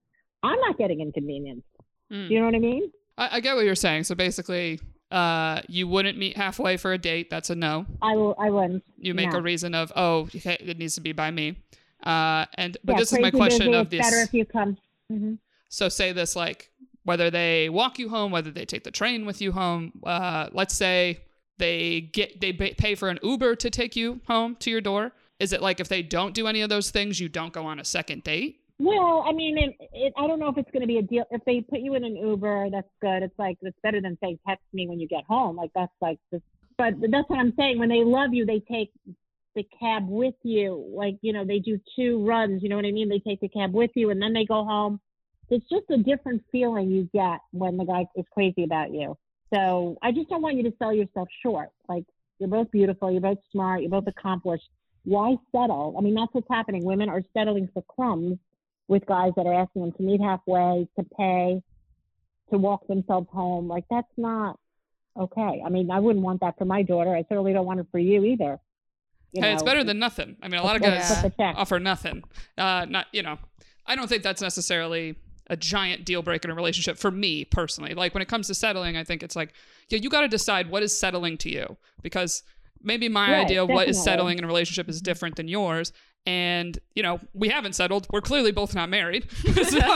getting inconvenienced. Mm. You know what I mean? I get what you're saying. So basically, you wouldn't meet halfway for a date. That's a no. I wouldn't. You make No. a reason of, oh, okay, it needs to be by me. But Yeah, this is my crazy question busy, of it's this. better if you come. Mm-hmm. So say this, like, whether they walk you home, whether they take the train with you home. Let's say they pay for an Uber to take you home to your door. Is it like if they don't do any of those things, you don't go on a second date? Well, I mean, I don't know if it's going to be a deal. If they put you in an Uber, that's good. It's like, it's better than saying, text me when you get home. Like, that's like this. But that's what I'm saying. When they love you, they take the cab with you. Like, they do 2 runs. You know what I mean? They take the cab with you and then they go home. It's just a different feeling you get when the guy is crazy about you. So I just don't want you to sell yourself short. Like, you're both beautiful. You're both smart. You're both accomplished. Why settle? I mean, that's what's happening. Women are settling for crumbs with guys that are asking them to meet halfway, to pay, to walk themselves home. Like, that's not okay. I mean, I wouldn't want that for my daughter. I certainly don't want it for you either. Hey, it's better than nothing. I mean, a lot of Let's guys put the check. offer nothing. I don't think that's necessarily a giant deal breaker in a relationship for me personally. Like, when it comes to settling, I think it's like, yeah, you got to decide what is settling to you, because maybe my Right, idea of what is definitely. settling in a relationship is different than yours. And, we haven't settled. We're clearly both not married. So,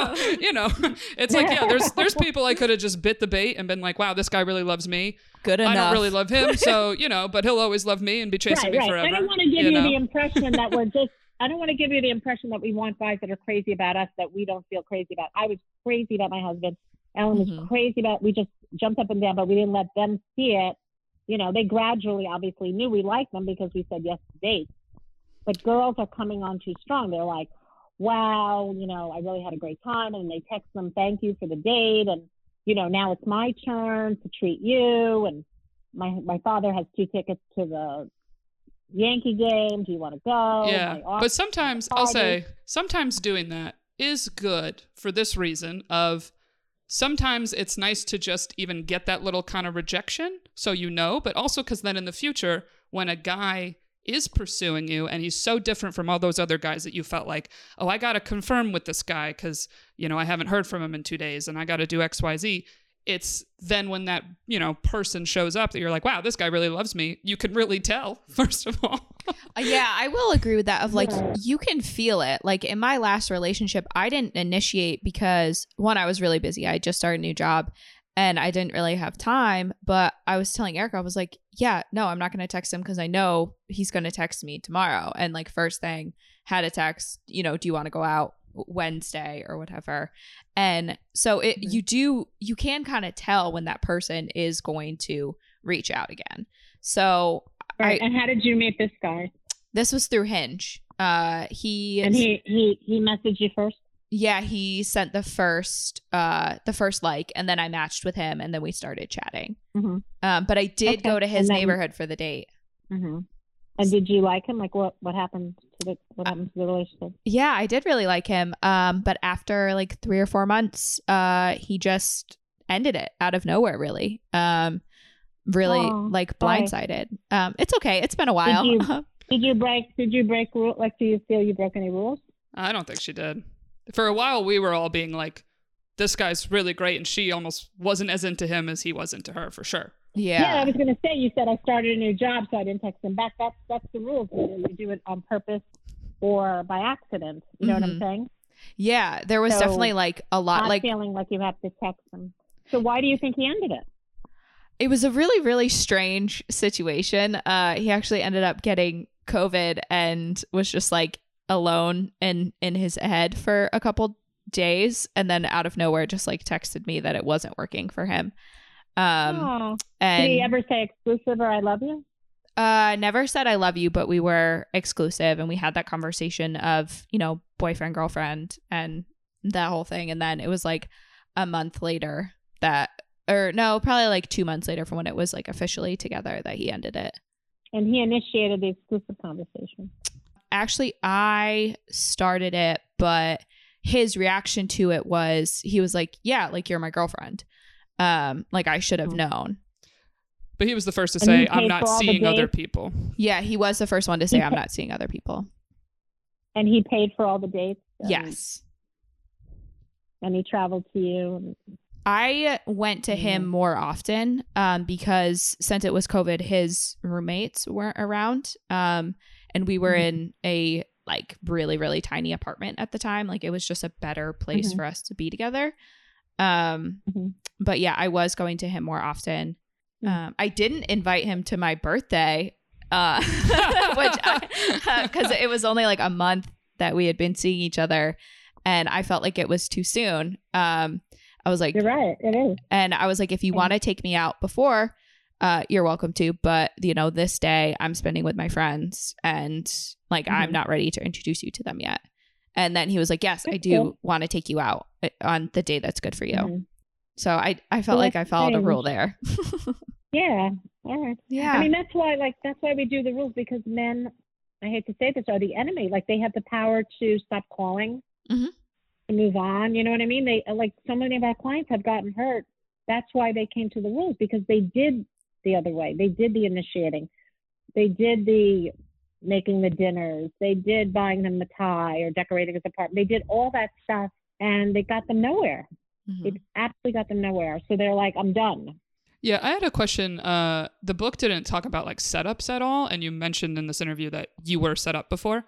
it's like, yeah, there's people I could have just bit the bait and been like, wow, this guy really loves me. Good enough. I don't really love him. So, but he'll always love me and be chasing me forever. I don't want to give you know? the impression that I don't want to give you the impression that we want guys that are crazy about us that we don't feel crazy about. I was crazy about my husband. Ellen was Mhm. crazy about, we just jumped up and down, but we didn't let them see it. They gradually obviously knew we liked them because we said yes to dates. But girls are coming on too strong. They're like, wow, I really had a great time. And they text them, thank you for the date. And, now it's my turn to treat you. And my father has 2 tickets to the Yankee game. Do you want to go? Yeah. My But sometimes, I'll party. say, sometimes doing that is good for this reason of sometimes it's nice to just even get that little kind of rejection, so but also because then in the future, when a guy is pursuing you and he's so different from all those other guys that you felt like, oh, I got to confirm with this guy because, I haven't heard from him in 2 days and I got to do X, Y, Z. It's then when that, person shows up that you're like, wow, this guy really loves me. You can really tell, first of all. Yeah, I will agree with that. Of like, Yeah. you can feel it. Like, in my last relationship, I didn't initiate because, one, I was really busy. I just started a new job and I didn't really have time. But I was telling Erica, I was like, yeah, no, I'm not going to text him because I know he's going to text me tomorrow. And like, first thing, had a text, do you want to go out Wednesday or whatever? And so you can kind of tell when that person is going to reach out again. So Right. And how did you meet this guy? this was through Hinge. He messaged you first? Yeah, he sent the first like, and then I matched with him, and then we started chatting. Mm-hmm. But I did Okay, go to his and then- neighborhood for the date. Mm-hmm. And did you like him? Like, what happened to the relationship? Yeah, I did really like him. But after like 3 or 4 months, he just ended it out of nowhere. Really, really Oh, like why? blindsided. It's okay. It's been a while. Did you break rules? Like, do you feel you broke any rules? I don't think she did. For a while, we were all being like, this guy's really great, and she almost wasn't as into him as he was into her, for sure. Yeah, I was going to say, you said I started a new job, so I didn't text him back. That's the rules. Whether you do it on purpose or by accident. You know what I'm saying? Yeah, there was So, definitely like a lot, Not like feeling like you have to text him. So why do you think he ended it? it was a really, really strange situation. He actually ended up getting COVID and was just like alone in his head for a couple days, and then out of nowhere just like texted me that it wasn't working for him. Oh. And Did he ever say exclusive or I love you? never said I love you, but we were exclusive, and we had that conversation of, you know, boyfriend, girlfriend, and that whole thing. And then it was like a month later that, or no, probably like 2 months later from when it was like officially together, that he ended it. And he initiated the exclusive conversation. Actually, I started it, but his reaction to it was, he was like, yeah, like you're my girlfriend. Like I should have known. But he was the first to And say, he I'm paid not for all the seeing other dates? people. Yeah, he was the first one to say, He I'm pa- not seeing other people. And he paid for all the dates? Yes. And he traveled to you? And, I went to him more often because since it was COVID, his roommates weren't around. And we were in a like really, really tiny apartment at the time. Like it was just a better place for us to be together. But yeah, I was going to him more often. I didn't invite him to my birthday, which because it was only like a month that we had been seeing each other, and I felt like it was too soon. I was like, You're right, it is. and I was like, if you want to take me out before, you're welcome to. But, you know, this day I'm spending with my friends, and like, I'm not ready to introduce you to them yet. And then he was like, yes, I do want to take you out on the day that's good for you. So I felt Well, like I that's followed a strange. rule there. Yeah. All right. Yeah. I mean, that's why we do the rules, because men, I hate to say this, are the enemy. Like they have the power to stop calling, Mhm. to move on. You know what I mean? They, like, so many of our clients have gotten hurt. That's why they came to the rules, because they did the other way. They did the initiating. They did the making the dinners. They did buying them the tie or decorating his apartment. They did all that stuff, and it got them nowhere. It absolutely got them nowhere. So they're like, I'm done. Yeah, I had a question. The book didn't talk about like setups at all, and you mentioned in this interview that you were set up before.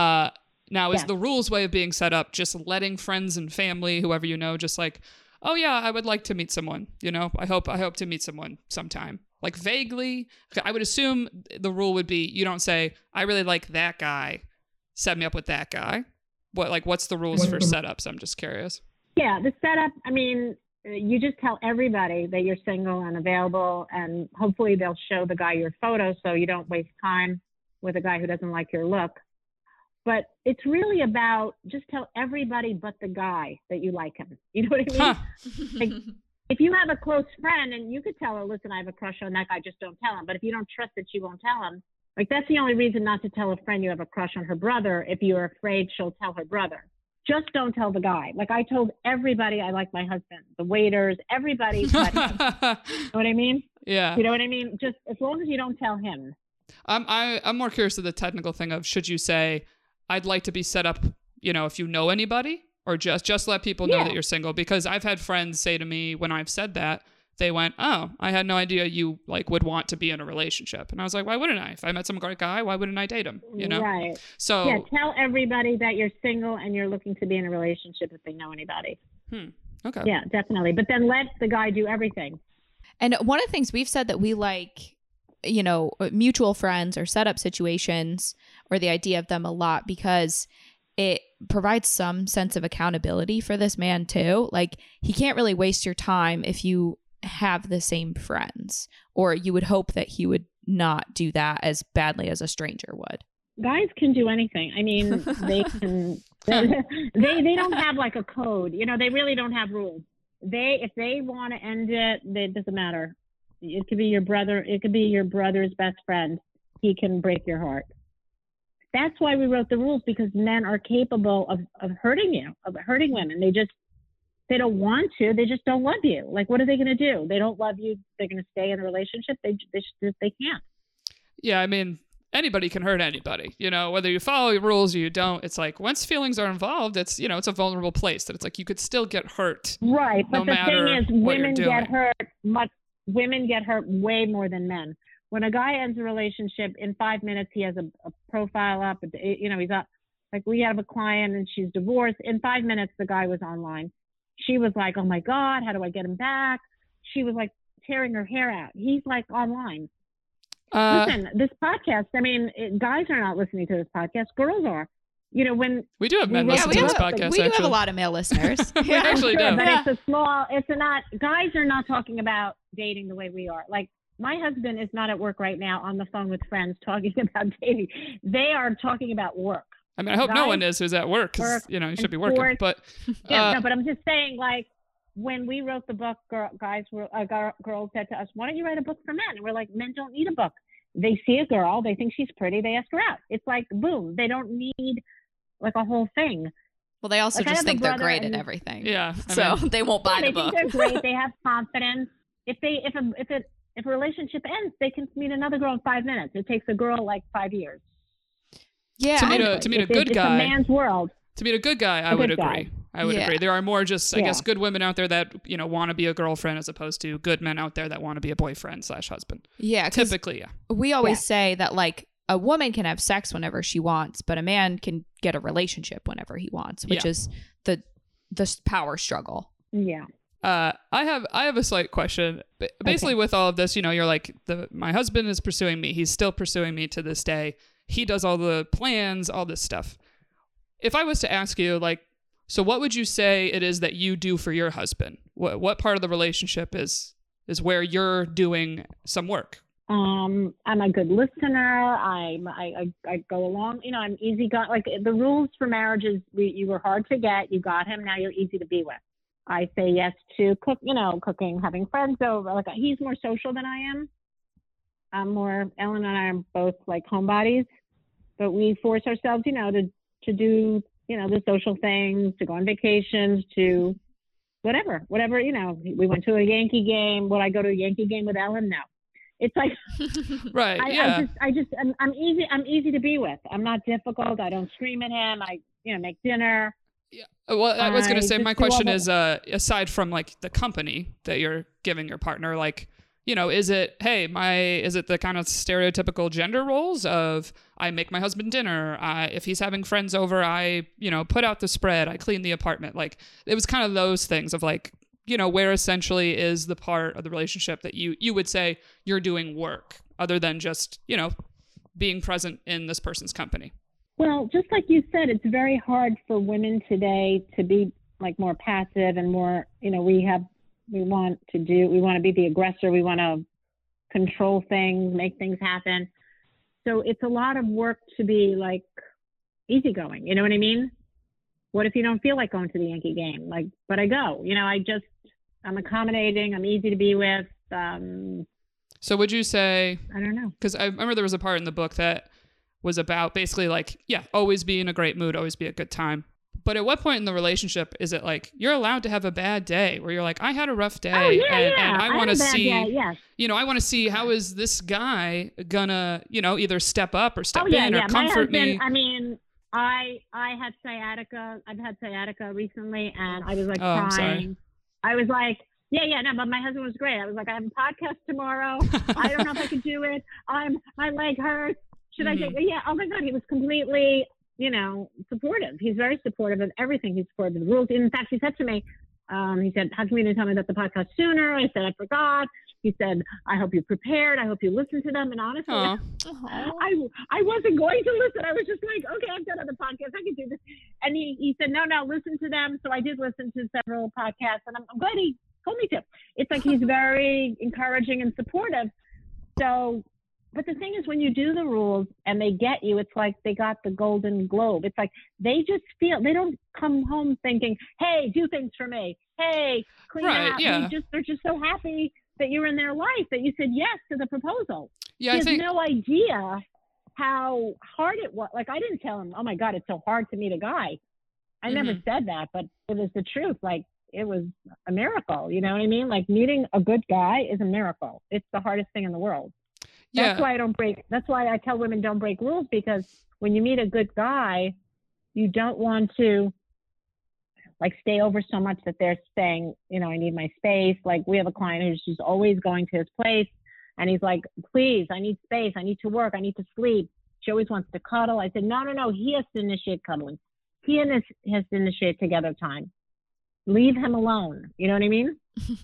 Now, is Yeah. the rules way of being set up just letting friends and family, whoever you know, just like, oh yeah, I would like to meet someone. You know, I hope to meet someone sometime. Like vaguely, I would assume the rule would be you don't say, I really like that guy, set me up with that guy. What's the rules for setups? I'm just curious. Yeah, the setup, I mean, you just tell everybody that you're single and available, and hopefully they'll show the guy your photo so you don't waste time with a guy who doesn't like your look. But it's really about just tell everybody but the guy that you like him. You know what I mean? Huh. Like, if you have a close friend and you could tell her, listen, I have a crush on that guy, just don't tell him. But if you don't trust that she won't tell him, like that's the only reason not to tell a friend you have a crush on her brother, if you're afraid she'll tell her brother. Just don't tell the guy. Like I told everybody I like my husband, the waiters, everybody. But him. You know what I mean? Yeah. You know what I mean? Just as long as you don't tell him. I'm more curious of the technical thing of should you say, I'd like to be set up, you know, if you know anybody, or just let people know that you're single? Because I've had friends say to me when I've said that, they went, oh, I had no idea you like would want to be in a relationship. And I was like, why wouldn't I? If I met some great guy, why wouldn't I date him? You know? Right. So Yeah, tell everybody that you're single and you're looking to be in a relationship if they know anybody. okay. Yeah, definitely. But then let the guy do everything. And one of the things we've said that we like, you know, mutual friends or setup situations, or the idea of them a lot, because it provides some sense of accountability for this man too. Like he can't really waste your time if you have the same friends, or you would hope that he would not do that as badly as a stranger would. Guys can do anything. I mean, they can. They don't have like a code. You know, they really don't have rules. If they want to end it doesn't matter. It could be your brother. It could be your brother's best friend. He can break your heart. That's why we wrote the rules, because men are capable of hurting you, of hurting women. They don't want to. They just don't love you. Like, what are they going to do? They don't love you. They're going to stay in a relationship. They can't. Yeah, I mean, anybody can hurt anybody, you know, whether you follow your rules or you don't. It's like once feelings are involved, it's, you know, it's a vulnerable place that it's like you could still get hurt. Right, but no the matter thing is, what you're women doing. get hurt much. Women get hurt way more than men. When a guy ends a relationship, in 5 minutes he has a profile up. You know, he's up. Like we have a client and she's divorced. In 5 minutes, the guy was online. She was like, "Oh my God, how do I get him back?" She was like tearing her hair out. He's like online. Listen, this podcast. I mean, guys are not listening to this podcast. Girls are. You know, when we do have men we listen to have- this podcast. We do have actually. a lot of male listeners. We actually sure, do. but Yeah. it's a small. It's a not. Guys are not talking about dating the way we are. Like my husband is not at work right now on the phone with friends talking about dating. They are talking about work. I mean, I hope no Guys one is who's at work because, work you know, you should and be working. sports. But Yeah, no, but I'm just saying, like, when we wrote the book, girls said to us, "Why don't you write a book for men?" And we're like, men don't need a book. They see a girl, they think she's pretty, they ask her out. It's like, boom. They don't need like a whole thing. Well, they also Like, I just have a think they're brother great at and- everything. yeah, I So mean, they won't buy they the book. think they're great. They have confidence. If a relationship ends, they can meet another girl in 5 minutes. It takes a girl like 5 years. Yeah. To meet I- to meet a good it's guy. a man's world. to meet a good guy, I A would good agree. guy. I would Yeah. agree. There are more just, I Yeah. guess, good women out there that, you know, want to be a girlfriend as opposed to good men out there that want to be a boyfriend / husband. yeah. 'Cause Typically, yeah. we always say that like a woman can have sex whenever she wants, but a man can get a relationship whenever he wants, which Yeah. is the power struggle. Yeah. I have a slight question. Basically, with all of this, you know, you're like, my husband is pursuing me. He's still pursuing me to this day. He does all the plans, all this stuff. If I was to ask you, like, so what would you say it is that you do for your husband? What part of the relationship is where you're doing some work? I'm a good listener. I go along. You know, I'm easy. Like the rules for marriage is you were hard to get. You got him. Now you're easy to be with. I say yes to cooking, having friends over. Like he's more social than I am. Ellen and I are both like homebodies, but we force ourselves, you know, to do, you know, the social things, to go on vacations, to whatever, you know. We went to a Yankee game. Would I go to a Yankee game with Ellen? No. It's like, Right. Yeah. I'm easy to be with. I'm not difficult. I don't scream at him. I, you know, make dinner. Well, I was going I to say, just my do all question the- is, aside from like the company that you're giving your partner, like, you know, is it the kind of stereotypical gender roles of I make my husband dinner, if he's having friends over, I, you know, put out the spread, I clean the apartment. Like it was kind of those things of like, you know, where essentially is the part of the relationship that you would say you're doing work other than just, you know, being present in this person's company. Well, just like you said, it's very hard for women today to be like more passive and more, you know, we want to be the aggressor. We want to control things, make things happen. So it's a lot of work to be like easygoing. You know what I mean? What if you don't feel like going to the Yankee game? Like, but I go, you know, I'm accommodating. I'm easy to be with. So would you say, I don't know. because I remember there was a part in the book that was about basically like, yeah, always be in a great mood, always be a good time. But at what point in the relationship is it like you're allowed to have a bad day where you're like, I had a rough day Oh, yeah, and I want to had a bad see, day, yes. you know, I want to see how is this guy gonna, you know, either step up or step Oh, yeah, in or yeah. comfort My husband, me. I mean, I had sciatica. I've had sciatica recently, and I was like Oh, I'm sorry. crying. I was like, no, but my husband was great. I was like, I have a podcast tomorrow. I don't know if I could do it. My leg hurts. Should I Mm-hmm. take? Yeah. Oh my God, he was completely, you know, supportive. He's very supportive of everything. He's supportive of the rules. In fact, he said to me, he said, "How come you didn't tell me about the podcast sooner?" I said, "I forgot." He said, "I hope you prepared. I hope you listened to them." And honestly, Aw. I wasn't going to listen. I was just like, okay, I've done other podcasts. I can do this. And he said, no, listen to them. So I did listen to several podcasts, and I'm glad he told me to. It's like he's very encouraging and supportive. So, but the thing is, when you do the rules and they get you, it's like they got the Golden Globe. It's like they just feel, they don't come home thinking, hey, do things for me. Hey, clean Right, up. yeah. They're just so happy that you're in their life, that you said yes to the proposal. Yeah, He I has think no idea how hard it was. Like, I didn't tell him, oh my God, it's so hard to meet a guy. I never Mm-hmm. said that, but it was the truth. Like, it was a miracle. You know what I mean? Like, meeting a good guy is a miracle. It's the hardest thing in the world. Yeah. That's why I tell women don't break rules, because when you meet a good guy, you don't want to like stay over so much that they're saying, you know, I need my space. Like we have a client who's just always going to his place and he's like, please, I need space. I need to work. I need to sleep. She always wants to cuddle. I said, no. He has to initiate cuddling. He has to initiate together time. Leave him alone. You know what I mean?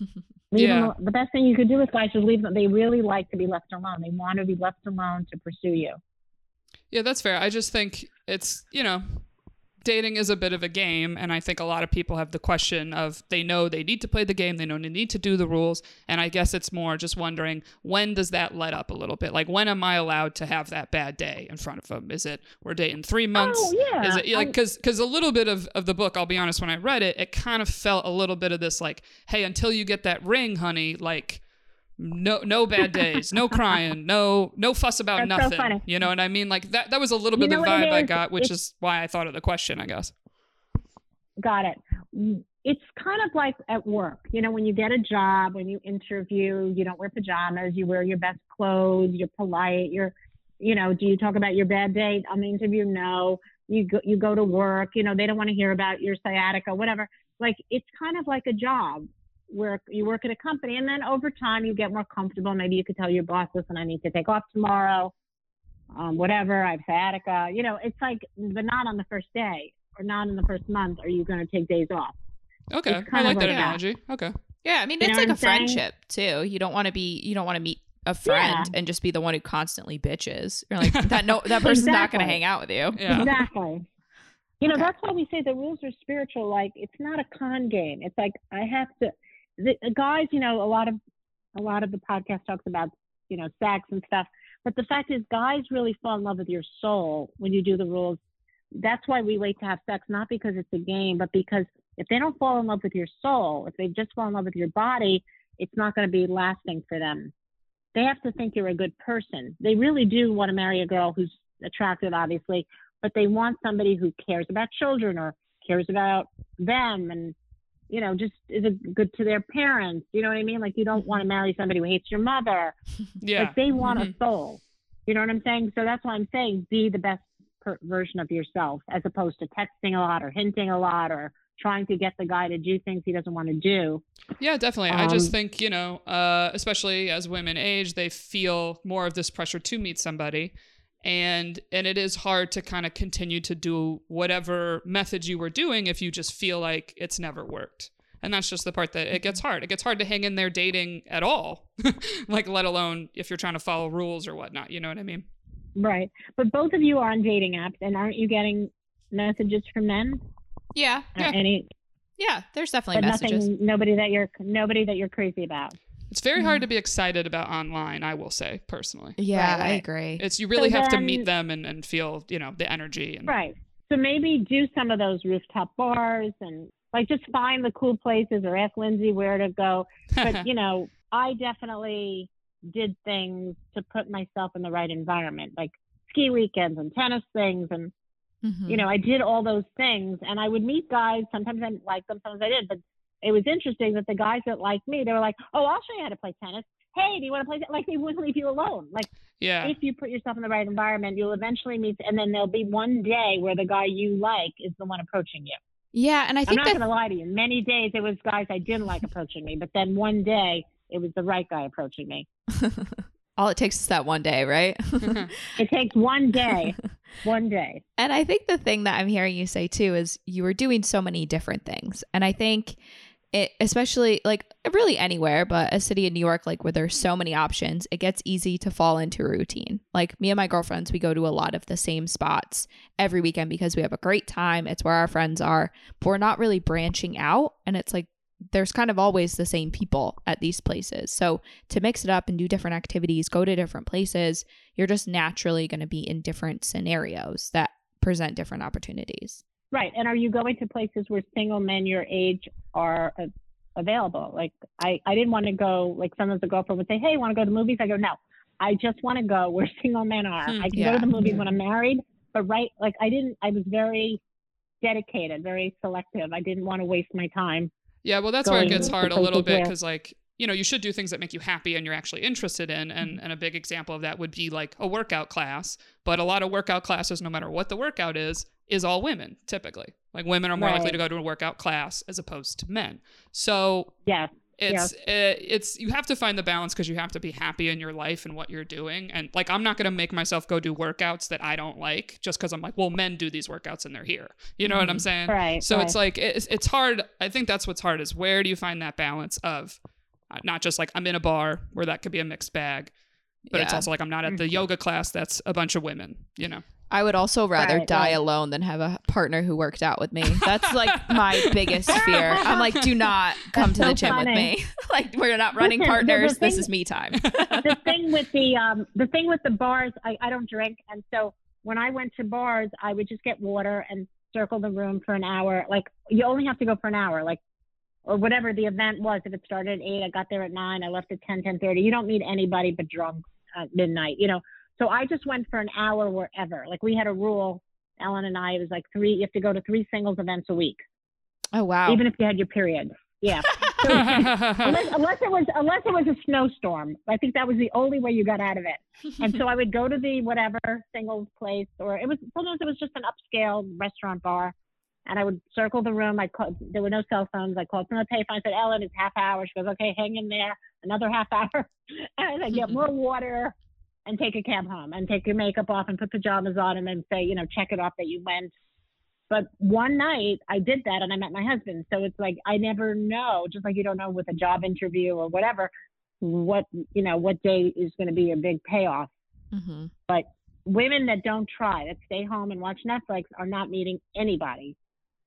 The best thing you could do with guys is leave them. They really like to be left alone. They want to be left alone to pursue you. Yeah, that's fair. I just think it's, you know, dating is a bit of a game, and I think a lot of people have the question of they know they need to play the game, they know they need to do the rules, and I guess it's more just wondering, when does that let up a little bit? Like, when am I allowed to have that bad day in front of them? Is it we're dating 3 months? Oh, yeah. Is it like, because a little bit of the book, I'll be honest, when I read it, it kind of felt a little bit of this like, hey, until you get that ring, honey, like no bad days, no crying, no fuss about That's nothing. so funny. You know what I mean? Like that was a little bit You of know the what it vibe I is? got, which is why I thought of the question, I guess. Got it. It's kind of like at work. You know, when you get a job, when you interview, you don't wear pajamas, you wear your best clothes, you're polite, do you talk about your bad day on the interview? No. You go to work, you know, they don't want to hear about your sciatica, whatever. Like, it's kind of like a job where you work at a company, and then over time you get more comfortable. Maybe you could tell your boss, listen, I need to take off tomorrow, whatever, I have sciatica. You know, it's like, but not on the first day or not in the first month are you going to take days off. Okay, It's I kind like of that like that. analogy. Okay. Yeah, I mean, You it's know like what a I'm saying? friendship too. You don't want to meet a friend and just be the one who constantly bitches. You're like, that person's not going to Exactly. hang out with you. Yeah. Exactly. You know, Okay. that's why we say the rules are spiritual. Like, it's not a con game. It's like, I have to, the guys, you know, a lot of the podcast talks about, you know, sex and stuff. But the fact is, guys really fall in love with your soul when you do the rules. That's why we wait to have sex, not because it's a game, but because if they don't fall in love with your soul, if they just fall in love with your body, it's not going to be lasting for them. They have to think you're a good person. They really do want to marry a girl who's attractive, obviously, but they want somebody who cares about children or cares about them and, you know, just is good to their parents. You know what I mean? Like, you don't want to marry somebody who hates your mother. Yeah. Like, they want a soul. You know what I'm saying? So that's why I'm saying be the best version of yourself, as opposed to texting a lot or hinting a lot or trying to get the guy to do things he doesn't want to do. Yeah, definitely. I just think, you know, especially as women age, they feel more of this pressure to meet somebody. And it is hard to kind of continue to do whatever method you were doing if you just feel like it's never worked. And that's just the part that it gets hard. It gets hard to hang in there dating at all, like, let alone if you're trying to follow rules or whatnot. You know what I mean? Right. But both of you are on dating apps, and aren't you getting messages from men? Yeah. Yeah. Yeah. There's definitely But messages. nobody that you're crazy about. It's very hard to be excited about online, I will say, personally. Yeah, Right. I agree. It's you really So have to then- meet them and feel, you know, the energy. And, Right. So maybe do some of those rooftop bars and like just find the cool places or ask Lindsay where to go. But, you know, I definitely did things to put myself in the right environment, like ski weekends and tennis things. And, Mhm. you know, I did all those things and I would meet guys. Sometimes I didn't like them, sometimes I did. But it was interesting that the guys that liked me, they were like, oh, I'll show you how to play tennis. Hey, do you want to play? Like, they wouldn't leave you alone. Like, yeah. if you put yourself in the right environment, you'll eventually meet, and then there'll be one day where the guy you like is the one approaching you. Yeah, and I I'm think not that going to lie to you. Many days it was guys I didn't like approaching me, but then one day it was the right guy approaching me. all it takes is that one day, right? It takes one day, one day. And I think the thing that I'm hearing you say too is you were doing so many different things. And I think it, especially like really anywhere, but a city in New York, like where there's so many options, it gets easy to fall into a routine. Like me and my girlfriends, we go to a lot of the same spots every weekend because we have a great time. It's where our friends are, but we're not really branching out. And it's like, there's kind of always the same people at these places. So to mix it up and do different activities, go to different places, you're just naturally going to be in different scenarios that present different opportunities. Right. And are you going to places where single men your age are available? Like I didn't want to go, like sometimes a girlfriend would say, hey, you want to go to the movies? I go, no, I just want to go where single men are. I can go to the movies when I'm married, but I was very dedicated, very selective. I didn't want to waste my time. Yeah, well, that's where it gets hard a little bit where- because, like, you should do things that make you happy and you're actually interested in. And a big example of that would be like a workout class. But a lot of workout classes, no matter what the workout is all women typically. Like women are more likely to go to a workout class as opposed to men. So Yes. it's you have to find the balance because you have to be happy in your life and what you're doing. And like, I'm not going to make myself go do workouts that I don't like just because I'm like, well, men do these workouts and they're here. You know what I'm saying? Right. So it's like, it's hard. I think that's what's hard is where do you find that balance of not just like I'm in a bar where that could be a mixed bag, but it's also like I'm not at the yoga class that's a bunch of women, I would also rather die alone than have a partner who worked out with me. That's like my biggest fear. I'm like, do not come to the gym with me. Like, we're not running partners. This is me time. The thing with the bars, I don't drink, and so when I went to bars, I would just get water and circle the room for an hour. Like, you only have to go for an hour, like, or whatever the event was. If it started at 8, I got there at 9. I left at 10:30. You don't meet anybody but drunk at midnight, So I just went for an hour wherever. Like, we had a rule, Ellen and I, it was like you have to go to 3 singles events a week. Oh, wow. Even if you had your period. Yeah. So, unless it was a snowstorm. I think that was the only way you got out of it. And so I would go to the whatever singles place, or sometimes it was just an upscale restaurant bar. And I would circle the room. There were no cell phones. I called from the payphone. I said, Ellen, it's half hour. She goes, okay, hang in there. Another half hour. And I'd get more water and take a cab home and take your makeup off and put pajamas on and then say, check it off that you went. But one night I did that and I met my husband. So it's like, I never know, just like you don't know with a job interview or whatever, what day is going to be a big payoff. Mm-hmm. But women that don't try, that stay home and watch Netflix are not meeting anybody.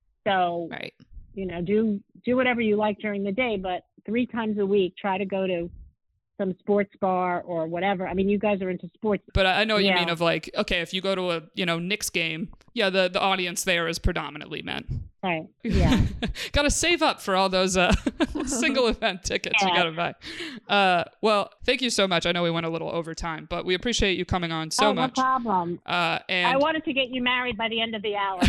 So, right. Do whatever you like during the day, but 3 times a week, try to go to some sports bar or whatever. I mean, you guys are into sports. But I know what you mean of like, okay, if you go to a, Knicks game, the audience there is predominantly men. Right. Yeah. Got to save up for all those single event tickets you got to buy. Well, thank you so much. I know we went a little over time, but we appreciate you coming on so much. No problem. And I wanted to get you married by the end of the hour.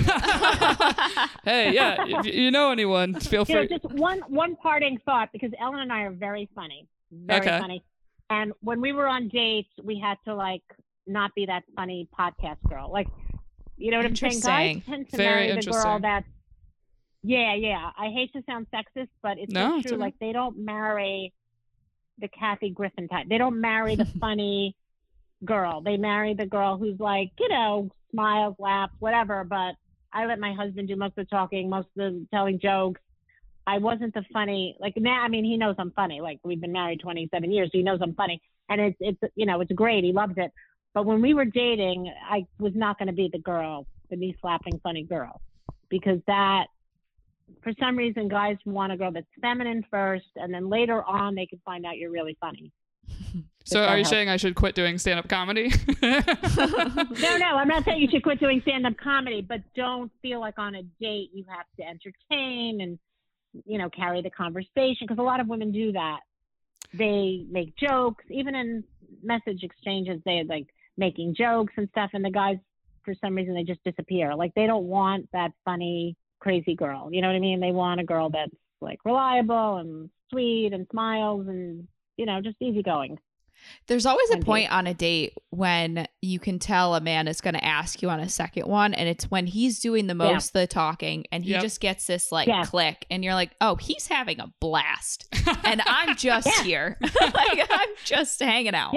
Hey, yeah, if you know anyone, feel free. Just one parting thought, because Ellen and I are very funny. Very funny. And when we were on dates, we had to like not be that funny podcast girl. Like, you know what I'm saying? Guys tend to marry the girl that's yeah. I hate to sound sexist, but it's true. Okay. Like, they don't marry the Kathy Griffin type. They don't marry the funny girl. They marry the girl who's like, smiles, laughs, whatever. But I let my husband do most of the talking, most of the telling jokes. I wasn't the funny, like, now, I mean, he knows I'm funny. Like, we've been married 27 years, so he knows I'm funny. And it's great. He loves it. But when we were dating, I was not going to be the knee-slapping funny girl. Because that, for some reason, guys want a girl that's feminine first, and then later on, they can find out you're really funny. So are you saying I should quit doing stand-up comedy? No, I'm not saying you should quit doing stand-up comedy, but don't feel like on a date you have to entertain and carry the conversation, because a lot of women do that. They make jokes, even in message exchanges, they're like making jokes and stuff, and the guys, for some reason, they just disappear. Like, they don't want that funny, crazy girl. You know what I mean? They want a girl that's like reliable and sweet and smiles and, just easygoing. There's always a point on a date when you can tell a man is going to ask you on a second one, and it's when he's doing the most of the talking and he just gets this click, and you're like, oh, he's having a blast and I'm just here. Like, I'm just hanging out.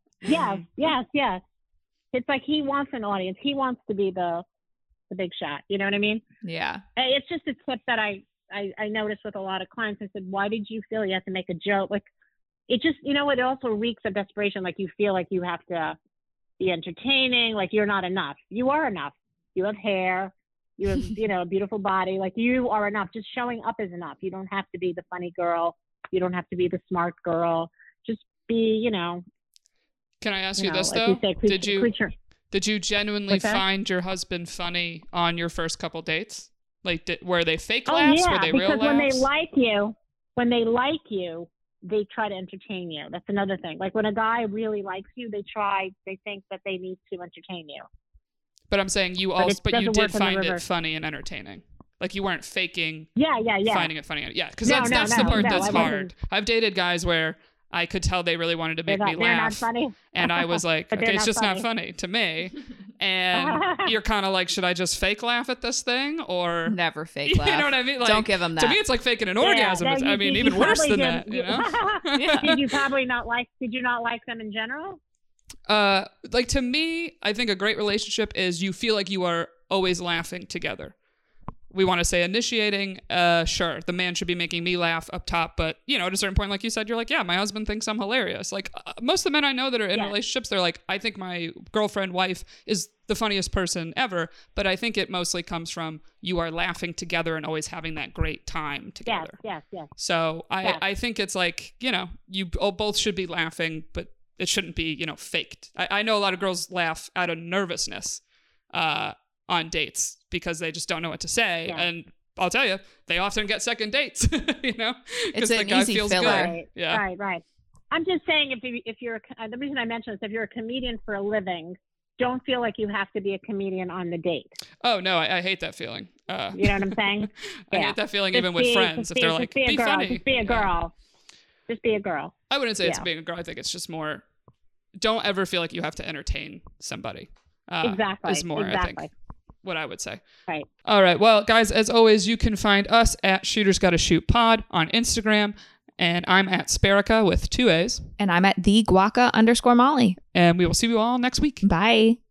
Yes. It's like he wants an audience. He wants to be the big shot. You know what I mean? Yeah. It's just a tip that I noticed with a lot of clients. I said, why did you feel you had to make a joke? Like, it just, it also reeks of desperation. Like, you feel like you have to be entertaining. Like, you're not enough. You are enough. You have hair. You have, a beautiful body. Like, you are enough. Just showing up is enough. You don't have to be the funny girl. You don't have to be the smart girl. Just be, Can I ask you this, though? Did you genuinely find your husband funny on your first couple dates? Like, were they fake laughs? Were they real laughs? Because when they like you, they try to entertain you. That's another thing. Like, when a guy really likes you, they think that they need to entertain you. But I'm saying you did find it funny and entertaining. Like you weren't faking Yeah. finding it funny. Yeah, because No, that's the part no, that's I wasn't. hard. I've dated guys where I could tell they really wanted to make me They're not laugh. funny. And I was like, But they're okay, it's not just funny. not funny to me. And you're kind of like, should I just fake laugh at this thing? Or, Never fake you laugh. know what I mean? Like, Don't give them that. To me, it's like faking an orgasm. Yeah, It's- no, I mean, you even worse probably than did. that, you know? Yeah. Did you probably not like? Did you not like them in general? Like to me, I think a great relationship is you feel like you are always laughing together. We want to say initiating, sure, the man should be making me laugh up top, but you know, at a certain point, like you said, you're like, yeah, my husband thinks I'm hilarious. Like most of the men I know that are in Yeah. relationships, they're like, I think my girlfriend, wife is the funniest person ever, but I think it mostly comes from you are laughing together and always having that great time together. Yes. So Yes. I think it's like, you know, you both should be laughing, but it shouldn't be, you know, faked. I know a lot of girls laugh out of nervousness on dates because they just don't know what to say. Yeah. And I'll tell you, they often get second dates, you know, It's because the an guy easy feels filler. good. Right. Yeah. Right. I'm just saying, if you're the reason I mentioned this, if you're a comedian for a living, don't feel like you have to be a comedian on the date. Oh, no, I hate that feeling. You know what I'm saying? I Yeah. hate that feeling Just even with be- friends. just If they're just like, be a be girl. funny. Just be a Yeah. girl. Just be a girl. I wouldn't say it's Yeah. being a girl. I think it's just more, don't ever feel like you have to entertain somebody. Exactly. Is more, I think, Exactly. what I would say. Right. All right. Well, guys, as always, you can find us at Shooters Gotta Shoot Pod on Instagram. And I'm at Sparica with 2 A's. And I'm at the Guaca _Molly. And we will see you all next week. Bye.